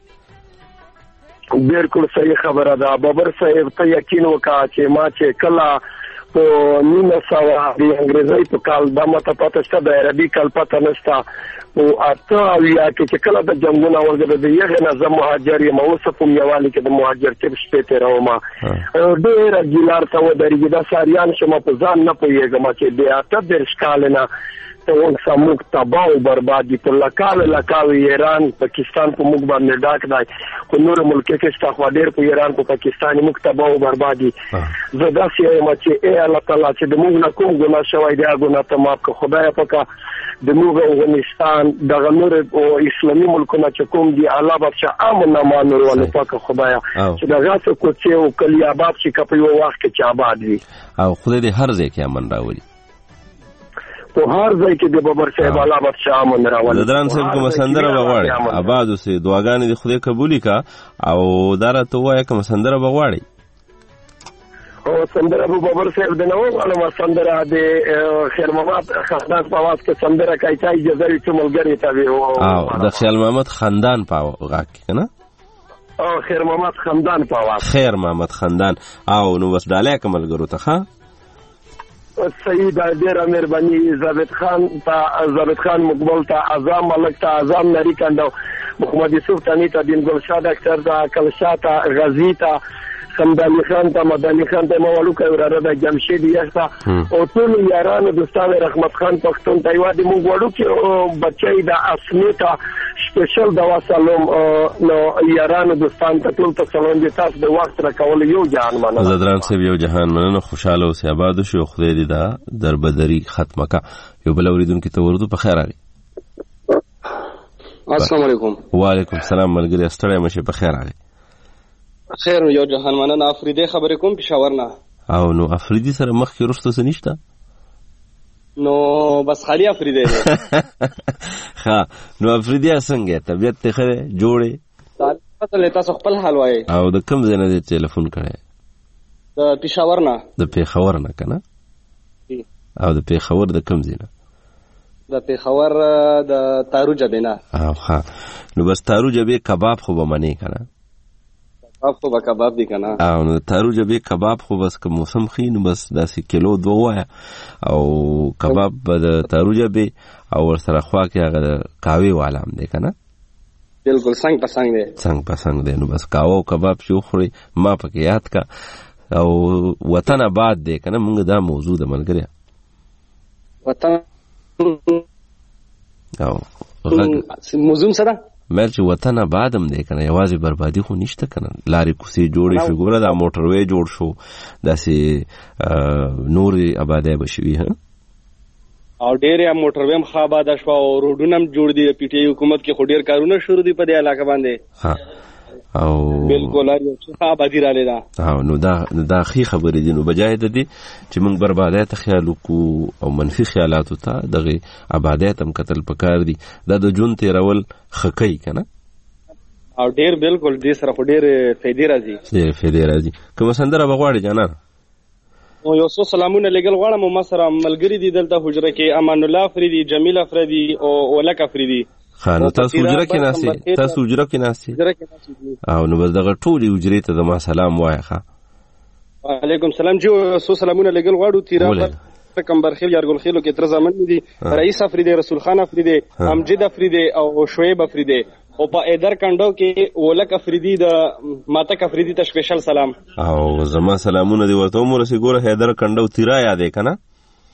بالکل صحیح خبره ده بابر صاحب ته یقین وکړه چې ما چې کله په نیمه سوه د انګریزي په کال دا ماته پته شته د عربي کال پته نشته او اته اویا کې چې کله د جنګونه ورغله د یغه نظم مهاجر یم اوس په یوالي کې د مهاجر کې شپې ته راوما ډېر ګلار ته و درګه د ساریان شمه په ځان نه پويګم چې بیا ته د ښکالنه ته ون سموک تباہ او بربادي په لکاله لکاوي ایران پاکستان په موږ باندې ډاک دی خو نور ملک کې شته خو ډېر په ایران په پاکستان موږ تباہ او بربادي زدا سي ما چې اے الله تعالی چې د موږ نه کوم ګناه شوی دی ګناه ته ماف کو خدای پاکه د موږ افغانستان د غنور او اسلامي ملکونو چې کوم دی الله بچا امن امان ورونه پاکه خدای چې دا غاڅو کوڅه او کلی آباد چې کپي یو وخت کې آباد وي او خدای دې هر ځای کې امن راوړي په هر ځای کې د بابر صاحب الله بچا امن راوړي. زدران صاحب کوم سندره بغواړي آباد اوسې دعاګانې د خدای قبولي کا او دارته وای کوم سندره بغواړي او سندره په بابر صاحب د نو معلومه سندره د خیر محمد خاندان په आवाज کې سندره کوي چې جزري څو ملګری ته وي او د خیر محمد خاندان په غاک کنه او خیر محمد خاندان په आवाज خیر محمد خاندان او نو بس ډاله کملګرو ته ها سید ډیر مهرباني ضابط خان ته ضابط خان مقبل ته اعظم ملک ته اعظم نری کندو محمد یوسف تانی ته دین ګل شاه ډاکټر ته کلشا ته غزی ته سمدانی خان ته مدانی خان ته مولو کوي وراره د جمشید یاسا او ټول یارانو دوستانو رحمت خان پښتون ته یوادي مونږ وړو کې بچي د اسمیتا سپیشل دوا سلام نو یارانو دوستان ته ټول ته سلام دي تاسو د وخت را کول یو جهان مننه زدران صاحب یو جهان مننه خوشاله او آباد شو خدای دې دا دربدري ختمه کا یو بل اوریدونکو ته ورته په خیر راغی. السلام علیکم. وعلیکم السلام ملګری استړی مشه په خیر راغی. خیر یو جهان مننه افریدی خبرې کوم پېښور نه او نو افریدی سره مخ کې رښتو څه نشته نو بس خالی افریدی دی ها نو افریدی څنګه طبيعت ته خره جوړې تاسو له تاسو خپل حال وای او د کوم ځای نه ټلیفون کړی د پېښور نه د پېښور نه کنه او د پېښور د کوم ځای نه د پېښور د تارو جبې نه او ها نو بس تارو جبې کباب خو به منی کنه کباب خو به کباب دی کنه او نو تارو جبې کباب خو بس که موسم خي نو بس داسې کیلو دوه وایه او کباب به د تارو جبې او ورسره خوا کې هغه د قهوې والا هم دی کنه بالکل څنګ په څنګ دی څنګ په څنګ دی نو بس قهوه او کباب چې وخورئ ما پکې یاد کا او وطن آباد دی کنه مونږ دا موضوع د ملګری وطن او موضوع څه ده مېل چې وطن آباد هم دی کنه یوازې بربادي خو نشته کنه لارې کوڅې جوړې شو ګوره دا موټروی جوړ شو داسې نورې آبادۍ به شوي ها او ډېرې موټروی هم ښه آباده شوه او روډونه هم جوړ دي د پي ټي آی حکومت کې خو ډېر کارونه شروع دي په دې علاقه باندې ها او بالکل هر یو څه آبادي رالی ده او نو دا دا ښې خبرې دي نو بجای د دې چې موږ بربادۍ ته خیال وکړو او منفي خیالاتو ته دغې آبادۍ ته هم کتل پکار دي دا د ژوند تېرول ښه کوي که نه او ډېر بالکل دې سره خو ډېرې فایدې راځي ډېرې فایدې راځي کومه سندره به غواړې جانانه او یو څو سلامونه لګل غواړم او ما سره ملګري دي دلته حجره کې امان الله افریدي جمیل افریدي او اولک افریدي خانو تاسو حجره کې ناستې تاسو حجره کې ناستې او نو بس دغه ټولې حجرې ته زما سلام وایه ښه وعلیکم سلام جو څو سلامونه لګل غواړو تیرا کمبرخیل یارګل کې تر زمن دي رئیس افریدي رسول خان افریدي امجد افریدي او شعیب افریدي او په ایدر کندو کې ولک افریدي د ماتک افریدي ته سپیشل سلام او زما سلامونه دی ورته مو رسې ګوره ایدر کندو تیرا یادې کنه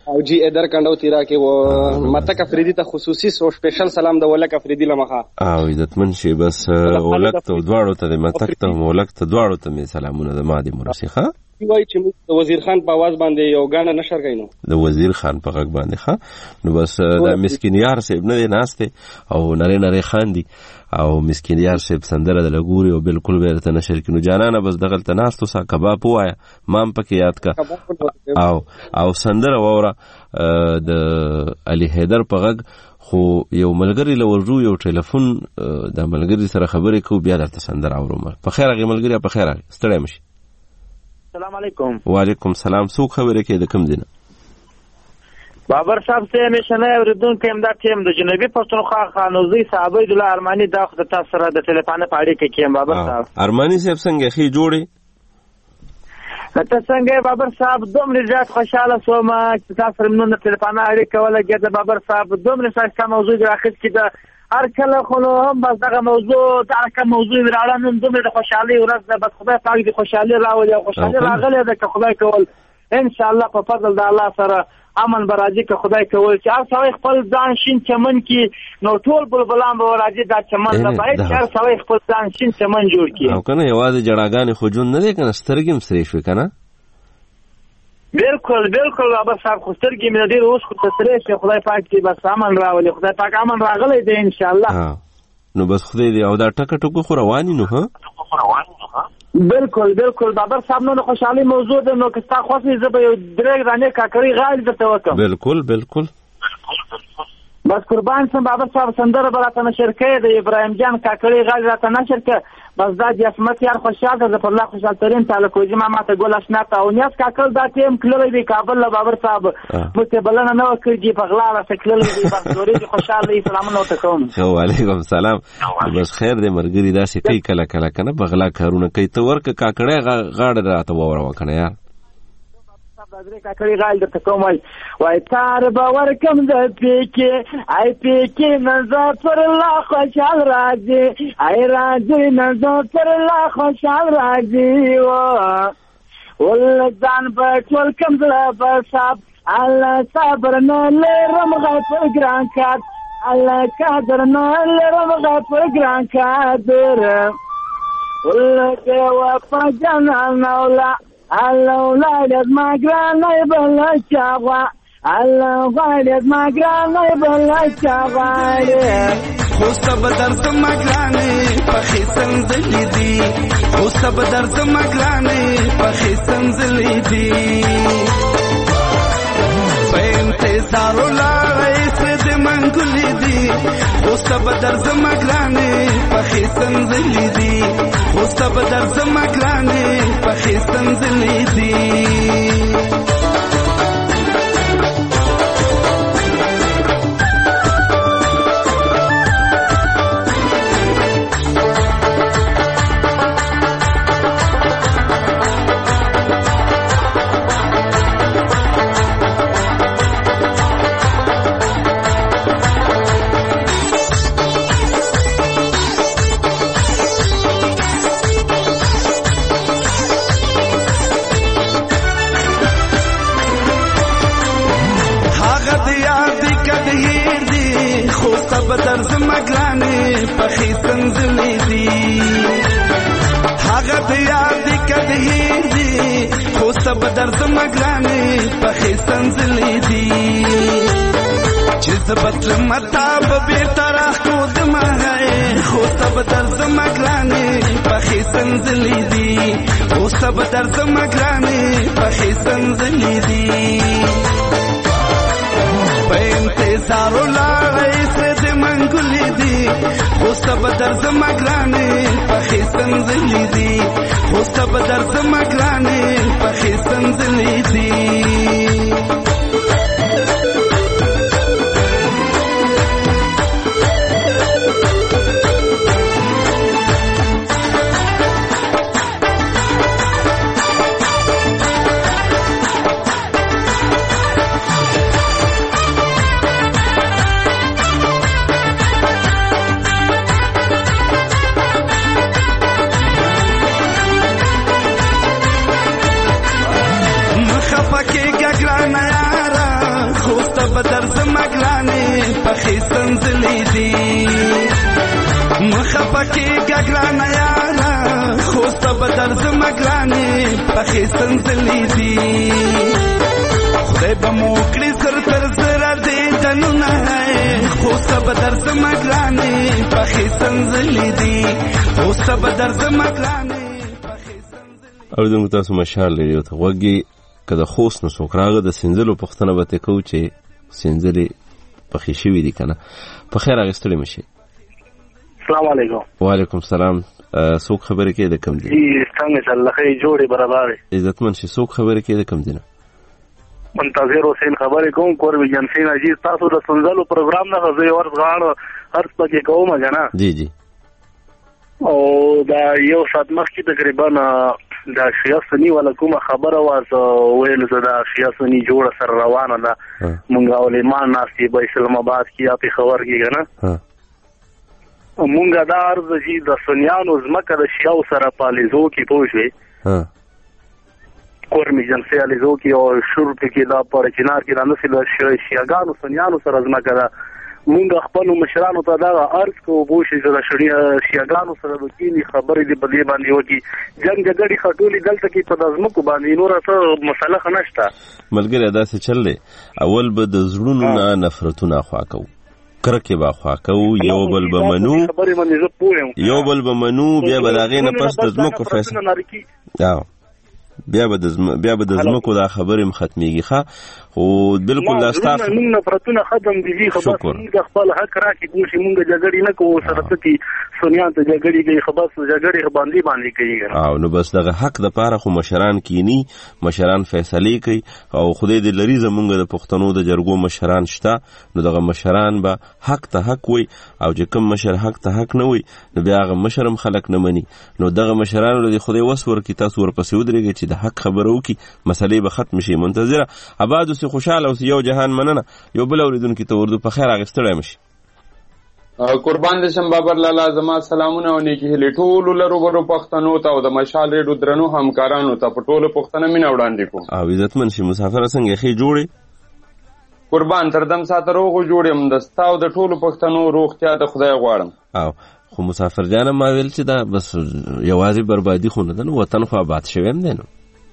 او جی ادر کندو تیرا کې و متک افریدی ته خصوصي سو سپیشل سلام د ولک افریدی لمخه او عزتمن شي بس ولک ته دواړو ته متک ته ولک ته دواړو ته می سلامونه د مادي مرسیخه وای چې د وزیر خان په आवाज باندې یو غاڼه نشر کینو د وزیر خان په غږ باندې ښه نو بس د مسکینیار صاحب نه ناشته او نری نری خان دي او مسکینیار صاحب سندره د لګوري او بالکل ورته نشر کینو جانانه بس دغه ته ناستو سا کباب وایا مام پکې یاد کا او او سندره وره د علي حیدر په غږ خو یو ملګری لورجو یو ټلیفون د ملګری سره خبرې کو بیا درته سندره اورم په خیر هغه ملګری په خیر ستړی مشي السلام علیکم وعلیکم سلام سو خبره کې د کوم دینه بابر صاحب سے همیشه نه اوریدونکو امدا ټیم د جنوبي پښتونخوا خانوزي صاحب عبدالله ارمانی دا خدای تاسو سره د ټلیفون په اړه کې کیم بابر صاحب ارمانی صاحب څنګه خې جوړي ته څنګه بابر صاحب دومره زیات خوشاله سوم چې تاسو سره نن ټلیفون اړه کوله کې بابر صاحب دومره څه موضوع راخص کې هر کله خو هم بس دغه موضوع دا کوم موضوع راړه نن دومره خوشحالي ورځ ده بس خدای پاک دې خوشحالي راولي او خوشحالي راغلی ده که خدای کول ان شاء الله په فضل د الله سره امن براځي که خدای کول چې هر څوی خپل ځان شین چمن کې نو ټول بلبلان به راځي دا چمن لا باید هر څوی خپل ځان شین چمن جوړ کړي او کنه یوازې جړاګانې خو جون نه دي کنه سترګې هم سرې شوې کنه بالکل بالکل بابا صاحب خو سترګې مې ډېر اوس خو تسرې شي خدای پاک دې بس امن راولي خدای پاک امن راغلی دی ان شاء الله نو بس خدای دې او دا ټکه ټکو خو رواني نو ها بالکل بالکل بابا صاحب نو خوشحالي موضوع ده نو که ستا خوښي زه به یو درې رانې کاکړي غاړې درته وکړم بالکل بالکل بس قربان سم بابا صاحب سندره به راته نشر کړې د ابراهیم جان کاکړي غاړې راته نشر کړه بس دا د اسمت یار خوشحال ده پر الله خوشحال ترین تعلق وځي ما ماته ګل آشنا ته او نیاز کاکل دا ټیم کلل دی کابل له بابر صاحب مته بلنه نو کړي په غلا را کلل دی بس دوري خوشحال دی سلامونه ته کوم وعلیکم سلام بس خیر دې مرګري دا شي کوي کله کله کنه بغلا کارونه کوي ته ورک کاکړې غاړه راته وره وکنه یار درې کاکړي غال درته کوم وای وای تار باور کم د پیکې آی پیکې نظر پر الله خوشحال راځي آی راځي نظر پر الله خوشحال راځي و ول ځان په ټول کم د صاحب الله صبر نه لرم غف ګران کات الله قادر نه لرم غف ګران قادر ول دوا پجن نولا الله ولاد ما گرانه بلا چاوا الله ولاد ما گرانه بلا چاوا خوست بدر زما گرانه پخې سنځلې دي خوست بدر زما گرانه پخې سنځلې دي په انتظار لارې سره منګلې دي خوست بدر زما گرانه پخې سنځلې دي خوست بدر زما گرانه پخې سنځلې دي بدر زما گرانه پخې سنځلې دي هغه د یاد کده دي خو ست بدر زما گرانه پخې سنځلې دي چې زبط متا به طرح کو دمه خو ست بدر زما گرانه پخې سنځلې دي خو ست بدر زما گرانه پخې سنځلې دي په انتظار لارې سره منګلې دي خوست بدر زما گرانه پخې سنځلې دي خوست بدر زما گرانه پخې سنځلې دي سنځلې دي مخه پکې ګرانه یاره خوسته به درځم ګرانې پخې سنځلې دي خدای به مو کړي زر تر زره دې جنونه خوسته به درځم ګرانې پخې سنځلې دي خوسته به درځم ګرانې اورېدونکو تاسو مشال ریډیو ته غوږ که د خوست نه څوک راغی د سینځلو پوښتنه به ترې کوو چې سینځلې پخې شوي دي که نه په خیر اخیستلی مه شي. السلام علیکم. وعلیکم السلام. څوک خبرې کوي د کوم دي؟ څنګه چې الله ښې جوړې برابرې عزتمن شي. څوک خبرې کوي د کوم دي نه؟ منتظر حسین خبرې کوم کوربي جنسین عزیز. تاسو د سنځلو پروګرام نه زه یې ورځ غاړه هرڅ پکې کوم که نه؟ جی جی. او دا یو ساعت مخکې تقریبا دا شیعه سني والا کومه خبره وه ویل زه دا شیعه سني جوړه سره روانه ده مونږ عالمان ناست یې په اسلام آباد کې یا پېښور کې که نه مونږ دا عرض چې د سنیانو ځمکه د شیعو سره په الیزو کې پوه شوې کورمي جنسي الیزو کې او شرپ کې دا پر چنار کې دا نسې د شیعګانو سنیانو سره ځمکه ده مونږ خپلو مشرانو ته دغه عرض کوو پوه شئ چې د شیعګانو سره به کیني خبرې دې په دې باندې وکړي جنګ جګړې خټولې دلته کې په د ځمکو باندې نوره څه مسله ښه نشته. ملګری داسې چل دی اول به د زړونو نه نفرتونه خوا کوو کرکې به خوا کوو یو بل به منو یو بل به منو بیا به د هغې نه پس د ځمکو فیصله بیا به د بیا به د ځمکو دا خبرې هم ختمېږي ښه خو بالکل دا ستا مونږ نفرتونه ختم دي ځي خو بس مونږ خپل حق راکړي پوه شي مونږ جګړې نه کوو سره څه چې سنیان ته جګړې کوي خو بس جګړې باندې باندې کوي او نو بس دغه حق دپاره خو مشران کینی مشران فیصلې کوي او خدای دې لري زمونږ د پښتنو د جرګو مشران شته نو دغه مشران به حق ته حق وي او چې کوم مشر حق ته حق نه وي نو بیا هغه مشر هم خلک نه مني نو دغه مشرانو له خدای وس ورکړي تاسو ورپسې ودرېږئ چې د حق خبره وکړي مسلې به ختم شي. منتظره اباد اوسې خوشحاله اوسې یو جهان مننه. یو بل اورېدونکي ته اردو په خیر اخیستلی مشي. قربان دې شم بابر لالا زما سلامونه او نیکې هیلې ټولو لروبرو پښتنو ته او د مشال ریډیو درنو همکارانو ته په ټولو پښتنه مینه وړاندې کوم. او عزتمن شي. مسافره څنګه ښې جوړې؟ قربان تر دم ساته روغ جوړ یم د ستا او د ټولو پښتنو روغتیا د خدای غواړم. او خو مسافر جانم ما ویل چې دا بس یوازې بربادي خو نه ده نو وطن خو آباد شوی هم دی نو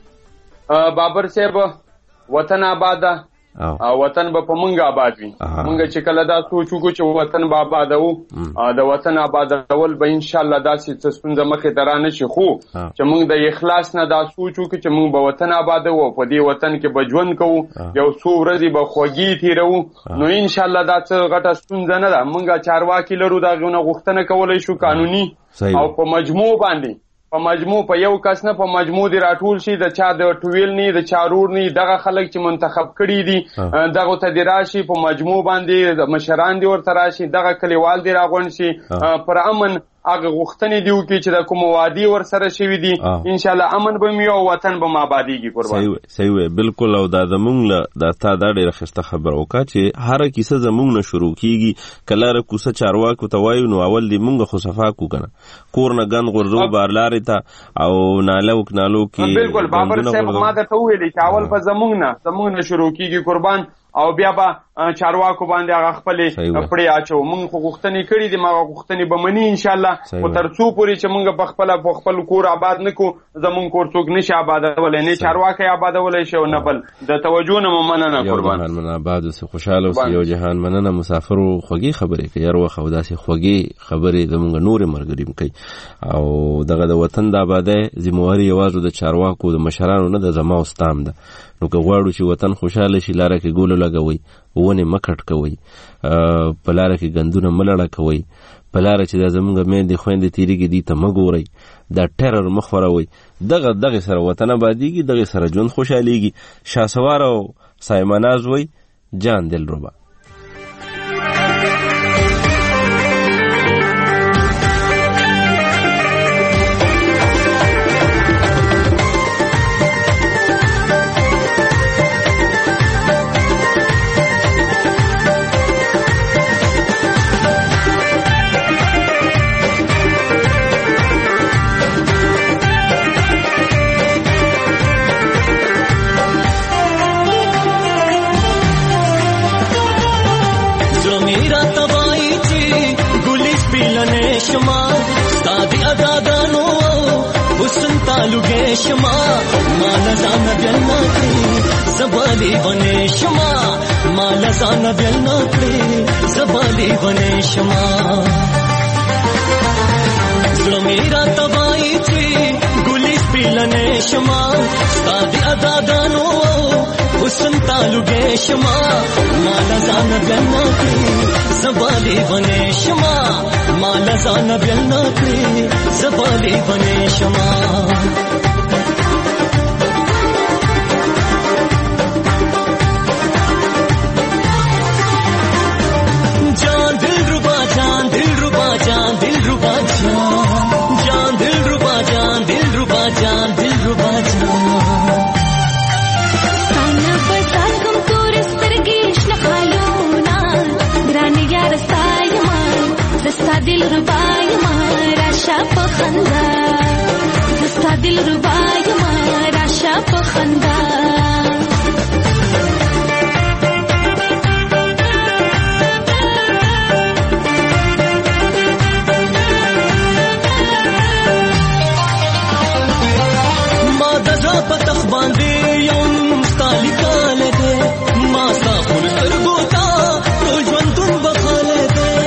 بابر صاحب وطن آباد ده او وطن به په مونږ آباد وي. مونږ چې کله دا سوچ وکړو چې وطن به آبادوو د وطن آبادول به انشاءالله داسې څه ستونزه مخې ته رانه شي خو چې مونږ د اخلاص نه دا سوچ وکړو چې مونږ به وطن آبادوو او په دې وطن کې به ژوند کوو یو څو ورځې به خوږې تېروو نو انشاءالله دا څه غټه ستونزه نه ده. مونږ چارواکي لرو د هغې نه غوښتنه کولی شو قانوني او په مجموع باندې په مجموع په یو کس نه په مجموع دی راټول شي د چا د ټویل نه د چا رور نه دغه خلک چې منتخب کړي دي دغه ته دی راشي په مجموع باندې د مشران دی ورته راشي دغه کلیوال دی راغونډ شي پر امن هغه غوښتنې دی وکړي چې د کوم وادي ورسره شوي دي انشاءالله امن به وي او وطن به م آبادېږي. قربان صحیح وی بالکل. او دا زمونږ له دا تا دا ډېره ښایسته خبره وکړه چې هره کیسه زمونږ نه شروع کېږي که لاره کوڅه چارواکو ته وایو نو اول دې مونږ خو صفا کړو که نه کور نه ګند غورځو بارلارې ته او ناله وکنالو کې بالکل بابر صاحب ما درته وویلې چې اول به زمونږ نه زمونږ نه شروع کېږي قربان او بیا به چارواکو باندې هغه خپلې پړې اچو. مونږ خو غوښتنې کړي دي ما غوښتنې به مني انشاءالله خو تر څو پورې چې مونږ په خپله په خپل کور آباد نه کړو زمونږ کور څوک نشي آبادولی نه چارواکی آبادولی شي او نه بل د توجه نه مو مننه. قربان یو جهان مننه آباد اوسې خوشحاله اوسې یو جهان مننه. مسافرو خوږې خبرې کوي هر وخت او داسې خوږې خبرې زمونږ نورې ملګري هم کوي او دغه د وطن د آبادۍ ذمهواري یوازې د چارواکو د مشرانو نه د زما او ستا هم ده. نو که غواړو چې وطن خوشحاله شي لاره کې ګولو لګوئ ونې مه کټ کوئ په لاره کې ګندونه مه لړه کوئ په لاره چې دا زمونږ میندې خویندې تېرېږي دې ته مه ګورئ دا ټیرر مه خوروئ. دغه دغې سره وطن آبادېږي دغې سره ژوند خوشحالېږي. شهسوار او سایماناز وی جان دلربا. شما ستادي ادادانو حسن تعلقې شما مال ځان بل نه کړې زبالي ونې شما مال ځان بل نه کړې زبالي ونې شما زړه میرا تبای چې ګلې سپلنې شما ستادي ادادانو حسن تعلقې شما مال ځان بل نه کړې زبالي ونې شما مال ځان بل نه کړې زبالي ونې شما جان دل ربا جان دل ربا جان دل ربا جان دل ربا جان دل ربا جان دل ربا جان تانا بسال غم تورستر گیش نخالونا گرانی یار سایمان دستا دل ربای مان راشا پخندا دستا دل ربای مان راشا پخندا پتخ باندې یو مستالکال دې ما ساخور سرګوتا ټول ژوندون بخاله دې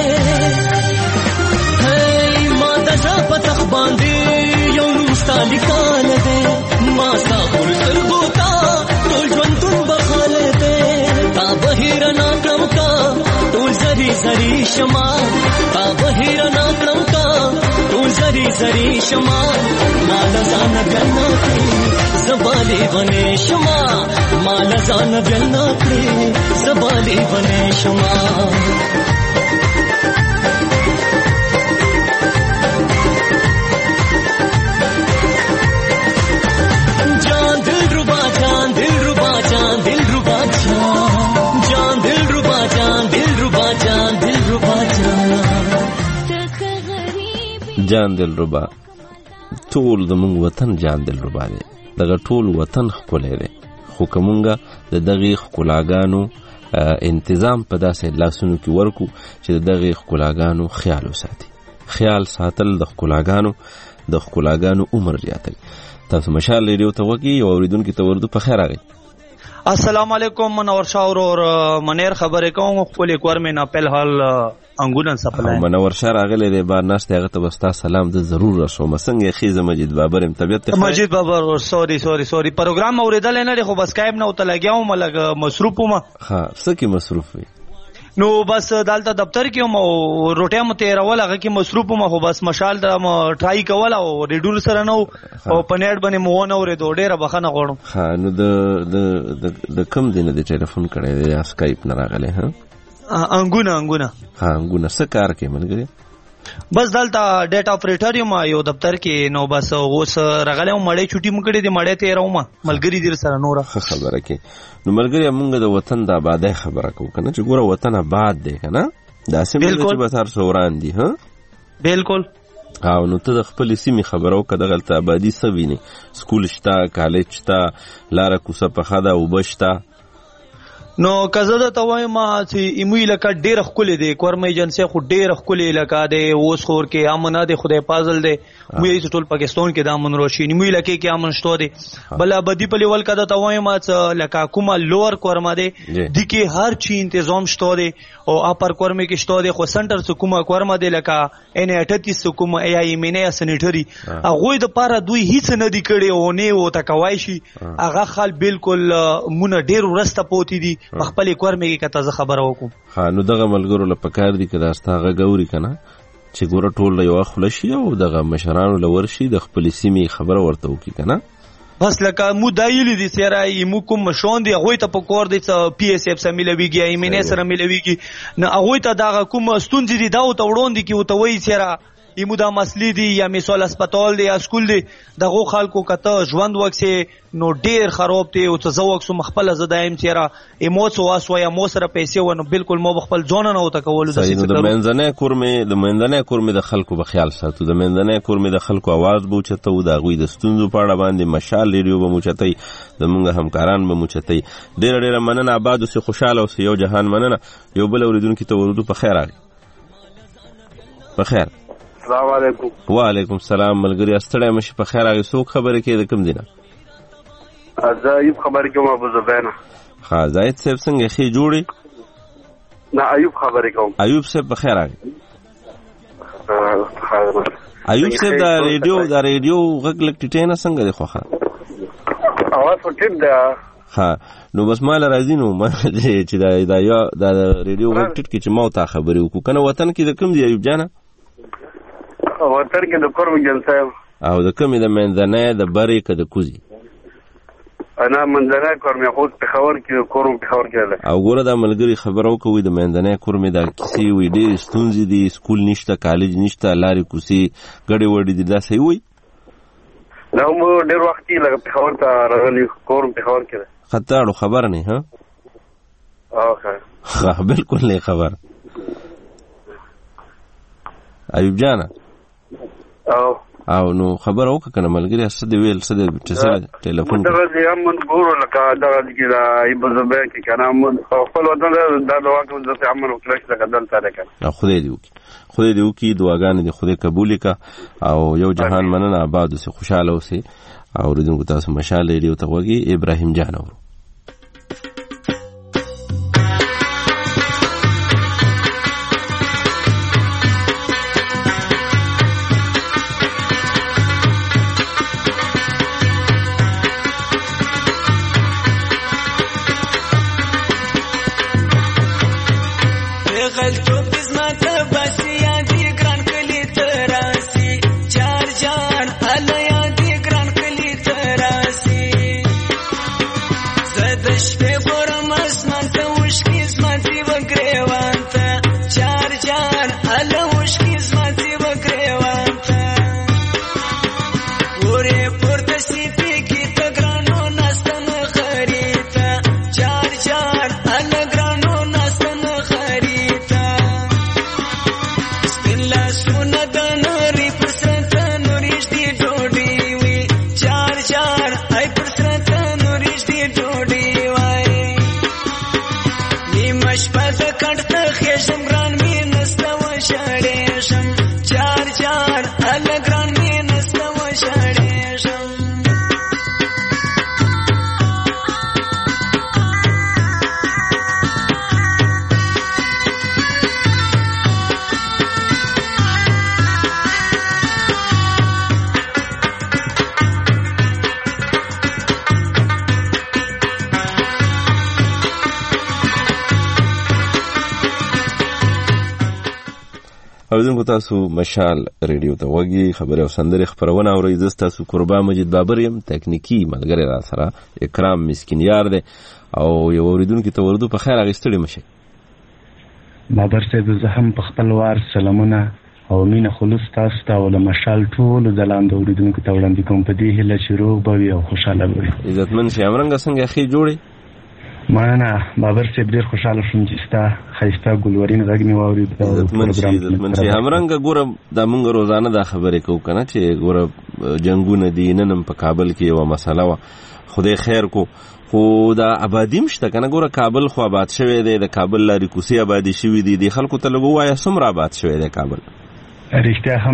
هي ما دجا پتخ باندې یو مستالکال دې ما ساخور سرګوتا ټول ژوندون بخاله دې تا بهیر نا کړم کا ټول زری زری شما تا بهیر نا کړم کا ټول زری زری شما مال ځان ګنه زبالي ونې شما مال ځان بل نه کړې زبالي ونې شما جان دل ربا جان دل ربا جان دل ربا جان دل ربا جان دل ربا جان دل ربا جان دل ربا ټول زموږ وطن جان دل ربا دی دغه ټول وطن ښکلی دی خو که مونږه د دغې ښکلاګانو انتظام په داسې لاسونو کې ورکو چې د دغې ښکلاګانو خیال وساتي خیال ساتل د ښکلاګانو د ښکلاګانو عمر زیاتوي تاسو مشال ریډیو ته وګورئ یو اورېدونکي ته وردو په خیر راغی السلام علیکم منور شاه اور منیر خبرې کوم خپل کور مې نه په حال انګونن سپلای منور شاه راغلی دی بار ناشته هغه ته وستا سلام د ضرور رسوم څنګه خیزه مجید بابر ام طبيعت ته مجید بابر سوري سوري سوري پروګرام اوریدل نه لري خو بس کایب نه وته لګیاو ملګ مصروف ما ها څه کې مصروف وي نو بس دالته دفتر کې مو روټه مو تیرول هغه کې مصروف ما خو بس مشال د ټرای کول او ریډول سره نو او پنیټ باندې مو نه اورې دوه ډیره بخنه غوړم ها نو د د کم دینه د ټلیفون کړی دی اسکایپ نه راغلی ها انګونه انګونه ها انګونه څه کار کوي ملګری بس دلته ډیټا اپریټر یم یو دفتر کې نو بس اوس راغلی مړې چټي مکړې دي مړې ته راوم ملګری دیر سره نور خبره کې نو ملګری موږ د وطن د آبادۍ خبره کوو کنه چې ګوره وطن آباد دی کنه دا سیمه چې به تر سوران دي ها بالکل او نو ته د خپل سیمې خبرو کده غلطه آبادی سوینه سکول شتا کالج شتا لار کوسه په خدا وبشتا نو کزه د توای ما چې ایموی لکه ډیر خولې دی کورمه ایجنسی خو ډیر خولې لکه دی اوس خور کې امنه دی خدای پازل دی موږ ټول پاکستان کې د امن روشي نیموی لکه کې امن شته دی بل ابدی په لیول کده توای ما چې لکه کومه لوور کورمه دی د کې هر چی تنظیم شته دی او اپر کورمه کې شته دی خو سنټر حکومت کورمه دی لکه ان اٹھتیس حکومت ای ای مینه سنټری هغه د پاره دوی هیڅ نه دی کړي او نه او تکوای شي هغه خال بالکل مونږ ډیر ورسته پوتی دي خپل کورمه کې کته زه خبر وکم ها نو دغه ملګرو له پکار دي کدا استاغه ګوري کنه چې ګوره ټول یو خلشي او دغه مشرانو لور شي د خپل سیمې خبره ورته وکي کنه بس لکه مو دایلی دي سره مو کوم مشون دي هغه ته په کور دي چې پی اس اف سره ملويږي ایمنه سره ملويږي نه هغه ته دغه کوم ستونزې دي دا ته وړوند دي کی وته وای سره ایمو دا مسلې دي یا مثال هسپتال دی یا سکول دی دغه خلکو کته ژوند وکسه نو ډیر خراب دی او ته زوښ سو مخبل زدایم چیرې ایموڅو واسو یا مو سره پیسې ونه بالکل مو خپل ځون نه وته کول د سیستم د منځنه کورمه د منځنه کورمه د خلکو په خیال ساتو د منځنه کورمه د خلکو आवाज بوچته او د غوي د ستونزو په اړه باندې مشال لري او بموچتای زمونږ همکاران بموچتای ډیر ډیر مننه آباد او خوشاله او یو جهان مننه یو بل اوریدونکو ته ورودو په خیر راغی په خیر السلام علیکم. وعلیکم السلام ملګری ستړی مشي په خیر راغی. څوک خبرې کوي د کوم دینه؟ زه ایوب خبرې کوم ابو زبینه. ها زاید صاحب څنګه ښې جوړې؟ نه ایوب خبرې کوم. ایوب صاحب په خیر راغی. ایوب صاحب دا ریډیو دا ریډیو غږ لږ ټیټی نه څنګه دی خوښه؟ اواز خو ټیټ دی. ها نو بس مال راځي نو ما چې دا دا یا دا ریډیو غږ ټیټ کې چې ما ته خبرې وکړو کنه. وطن کې د کوم دی ایوب جانه؟ وطن کې د کورم جن صاحب. او د کومې د منځنۍ د برې که د کوزي؟ انا منځنۍ کورمې خو پېښور کې کورم پېښور کې ده. او ګوره دا ملګري خبره وکوي د منځنۍ کورمې دا کیسې وي ډېرې ستونزې دي. سکول نشته، کالج نشته، لارې کوڅې ګډې وډې دي. دا صحیح وایي؟ دا مو ډېر وخت کې لکه پېښور ته راغلي کورم پېښور کې ده. خطاړو خبر نه ها؟ ها بالکل نه خبر. ایوب جانه او او نو خبر وکړه کنه ملګری څه دی ویل څه دی چې ټلیفون دا غږی هم ګورو لکه دا غږی دا ایبو زبې کې کنه خپل وطن دا دعا کوم چې عمر وکړي لکه دلته ده کنه. خدای دې وکړي خدای دې وکړي دعاګانې دې خدای قبول کړه او یو جهان مننه آباد اوسې خوشاله اوسې. او ورته تاسو مشال ریډیو ته وګورئ. ابراهیم جان اورو. اوریدونکو تاسو مشال ریډیو ته وګورئ. خبره او سندره خبرونه اورئ. زه تاسو قربا مجید بابر یم. تکنیکی ملګری را سره اکرام مسکین یار دی او یو اوریدونکو ته ورته په خیر اغستړي مشه. بابر صاحب زه هم په خپل وار سلامونه او مینه خلوص تاسو ته او مشال ټول د لاندې اوریدونکو ته وړاندې کوم. په دې هیله چې روغ به او خوشاله وي. عزتمن شي امرنګ څنګه خې جوړي؟ مانه بابر صاحب ډیر خوشاله شوم چې ستا خیستا ګلورین غږ مې واورید. عزتمن شي عزتمن شي امرنګ ګوره د مونږ روزانه دا خبرې کوو کنه چې ګوره جنگونه دي نن په کابل کې یو مسله و خدای خیر کو خو دا آبادی مشته کنه. ګوره کابل خو آباد شوی دی. د کابل لارې کوڅې آبادی شوی دي. د خلکو ته لګو وایي څومره آباد شوی دی کابل؟ رښتیا هم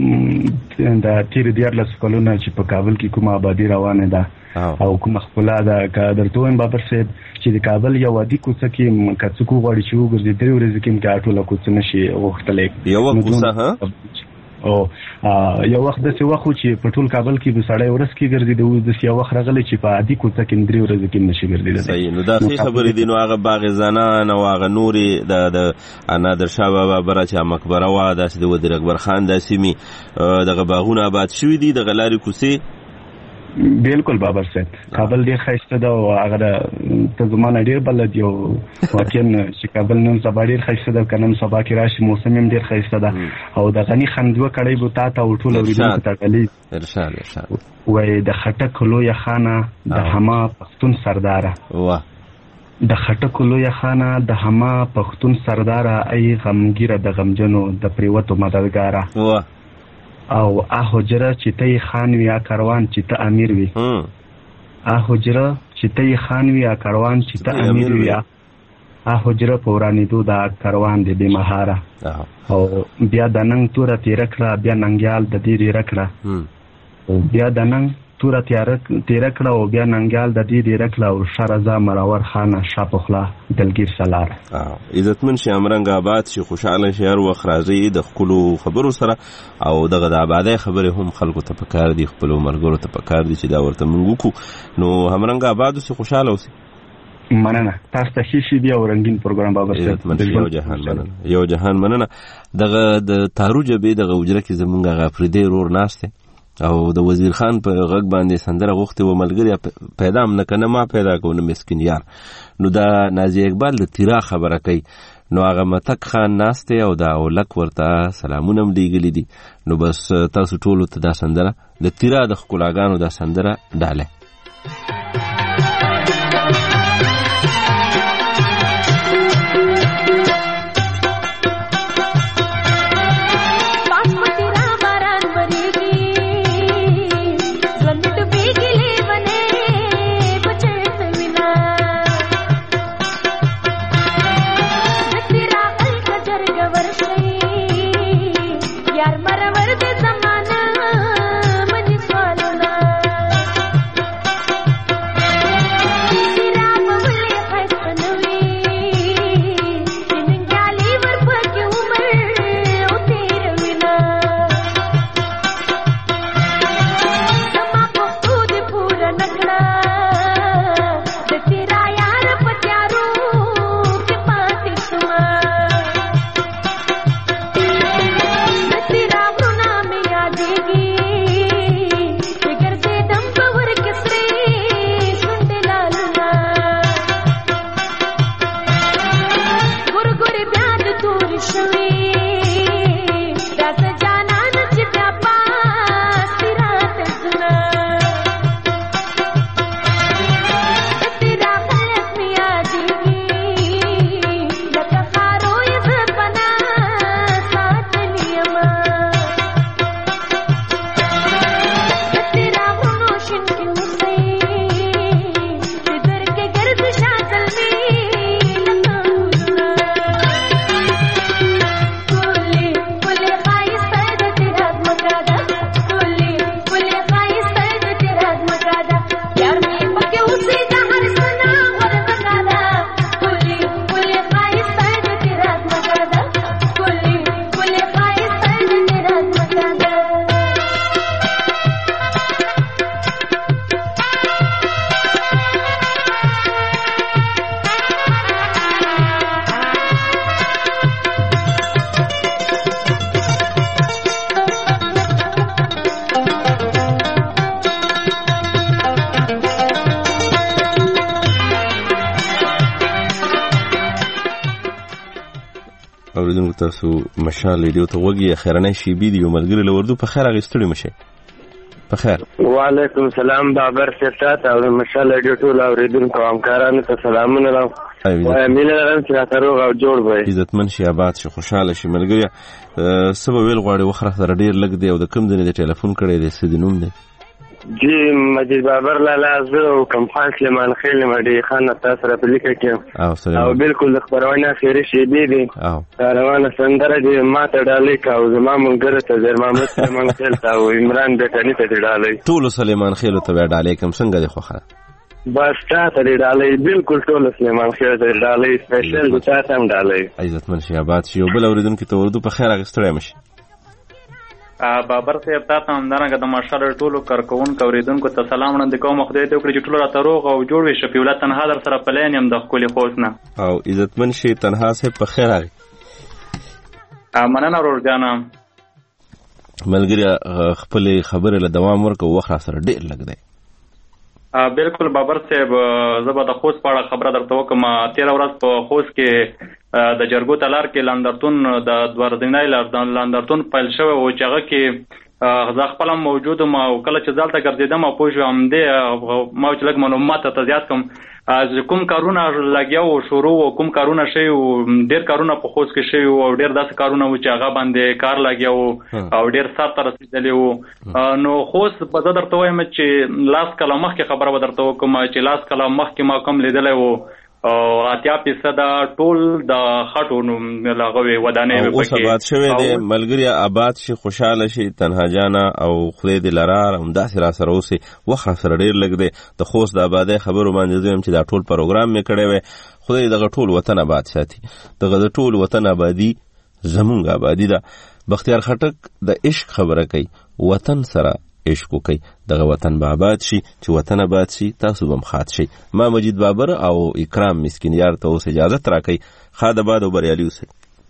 د تیر دیارلس کلونه چې په کابل کې کومه آبادی روانه ده او کومه خپله ده که درته وایم بابر صاحب چې د کابل یو عادي کوڅه کې که څوک وغواړي چې وګرځي درې ورځې کې که ټوله کوڅه نشي غوښتلی. یوه کوڅه ها او یو وخت داسې وخت و چې په ټول کابل کې به سړی ورځ کې ګرځېده. اوس داسې یو وخت راغلی چې په عادي کوڅه کې درې ورځې کې نشي ګرځېدلی. صحیح. نو دا ښې خبرې دي. نو هغه باغ زنان او هغه نورې د نادرشاه بابا بره چې مقبره وه داسې د وزیر اکبر خان دا سیمې دغه باغونه آباد شوي دي. دغه لارې کوڅې بالکل بابر صاحب کابل ډیر ښایسته ده او هغه ته زما نه ډیر بلد یو واقعا چې کابل نن سبا ډیر ښایسته ده. که نن سبا کې راشي موسم هم ډیر ښایسته ده او د غني خان دوه کړۍ به تا ته او ټول اورېدونکو ته ډالۍ وایي د خټک لویه خانه د هما پښتون سرداره د خټک لویه خانه د هما پښتون سرداره ای غمګیره د غمجنو د پریوتو مددګاره او ا حجره چې ته خان وی ا کاروان چې ته امیر وی ا حجره چې ته خان وی ا کاروان چې ته امیر وی ا حجره په ورانېدو دا کاروان دی بې مهاره او بیا د ننګ توره تېره کړه بیا ننګیال د دې ډېره کړه او بیا د ننګ توره تېره کړه او بیا ننګیال د دې ډېره کړه او ښه رضا مراور خانه شا پخلا دلګیر سلار عزتمن شي امرنګ آباد شي خوشحاله شي هر وخت راځي د خپلو خبرو سره او دغه د آبادۍ خبرې هم خلکو ته پکار دي خپلو ملګرو ته پکار دي چې دا ورته موږ وکړو نو همرنګ آباد اوسئ خوشحاله اوسئ مننه تاسو ته ښه شي او رنګین پروګرام بابر صاحب یو جهان مننه یو جهان مننه دغه د تارو جبې دغه وجره کې زمونږ هغه افریدی رور ناشته او د وزیر خان په غږ باندې سندره غوښتې و ملګري پیدا هم نه کنه ما پیدا کو نه مسکین یار نو دا نازي اقبال د تیرا خبره کوي نو هغه متک خان ناشته او دا اولک ورته سلامونه هم دیګلی دي نو بس تاسو ټول ته دا سندره د تیرا د خکلاګانو دا سندره ډاله اوریدونکو تاسو مشال ریډیو ته وګورئ خیرنۍ شیبې دی یو ملګری لوردو په خیر اغستړي مشه په خیر وعلیکم السلام بابر صاحب او مشال ریډیو ټول اوریدونکو همکارانو ته سلامونه راو وای مینه لرم چې تاسو روغ او جوړ وای عزتمن شي آباد شي خوشاله شي ملګری سبب ویل غواړي وخره سره ډیر لګ دی او د کم ځنې د ټلیفون کړي دی سدنوم دی جی مجید بابر لالا زه کوم خان سلیمان خیل مډي خان تاسو را پلیکه کې او بالکل د خبرونه خیره شي دی او روانه سندره دی ما ته ډالې کا او زما مونږ ته زر محمد سلیمان خیل تا او عمران بیٹانی ته ډالې ټول سلیمان خیل ته ډالې کوم څنګه دی خوخه بس تا ته ډالې بالکل ټول سلیمان خیل ته ډالې سپیشل تا ته هم ډالې عزتمن شي آباد شي او بل اوریدونکو ته ورته په خیر اغستړی مشي بابر صاحب تاسو هم دغه د ماشال ټولو کارکون کوریدونکو ته سلام وړاندې کوم خدای ته وکړي چې ټول راته روغ او جوړ وي شپې ولات تنها در سره پلان يم د خپل خوښنه او عزتمن شي تنها سه په خیر راغی مننه ورجانا ملګری خپل خبره له دوام ورکو وخت سره ډیر لګ دی بالکل بابر صاحب زبر د خوست په خبره درته وکم تیر ورځ په خوست کې د جرګو تلار کې لاندرتون د دوردینای لاندرتون پیل شو او چاغه کې زه خپل موجود ما او کله چې ځالته ګرځیدم او پوه شوم دې ما چې لګ معلومات ته زیات کوم از کوم کارونه لګیاو شروع او کوم کارونه شي او ډیر کارونه په خوست کې شي او ډیر داسې کارونه و چې هغه باندې کار لګیاو او ډیر سات تر رسیدلی وو نو خوست په درته وایم چې لاس کله مخکې خبره ودرته کوم چې لاس کله مخکې ما کوم لیدلې وو اتیا فیصد ټول د خټو لغوي ودانې اوس آباد شوی دی. ملګری آباد شي، خوشاله شي، تنها جانا او خدای دې لرار همداسې را سره اوسي. وخت را سره ډېر لږ دی. د خوست د آبادۍ خبرو باندې زه یم چې دا ټول پروګرام مې کړی وی. خدای دغه ټول وطن آباد ساتي. دغه د ټول وطن آبادي زمونږ آبادي ده. بختیار خټک د عشق خبره کوي، وطن سره عشق وکړئ، دغه وطن به آباد شي. چې وطن آباد شي تاسو به هم ښاد شئ. ما مجید بابر او اکرام مسکین یار ته اوس اجازت راکئ. ښاد آباد او بریالي اوسئ.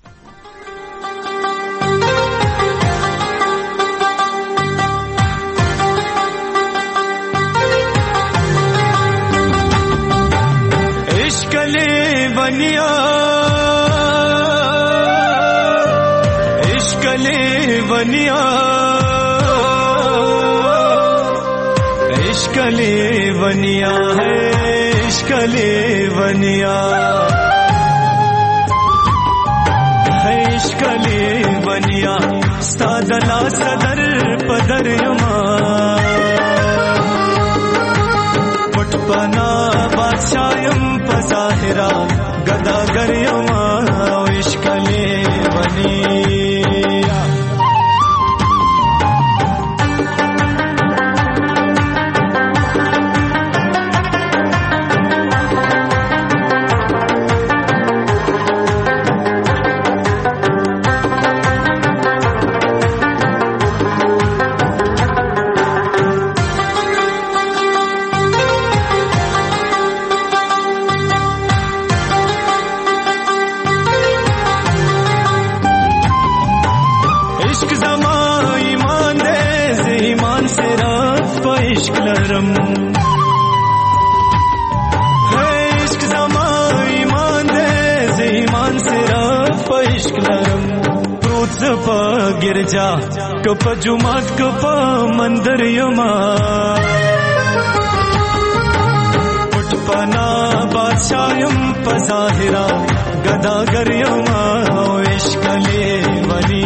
عشق لے بنیا عشق لے بنیا عشق لے بنیا ہے عشق لے بنیا ہے عشق لے بنیا ستا دلا صدر پدر یما پٹ پنا بادشاہم پظاہرہ گداگر یما عشق لے بنیا. गिरजा कप जुमात कप मंदिर यमा उठपना बादशाहम पजाहिरा गदागर यमा इश्क ले बनी.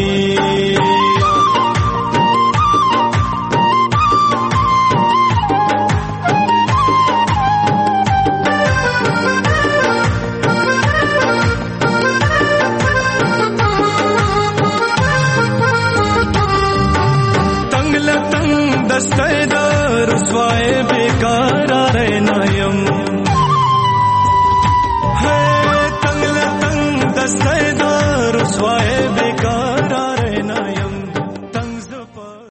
रसवाए बेकार रहना यम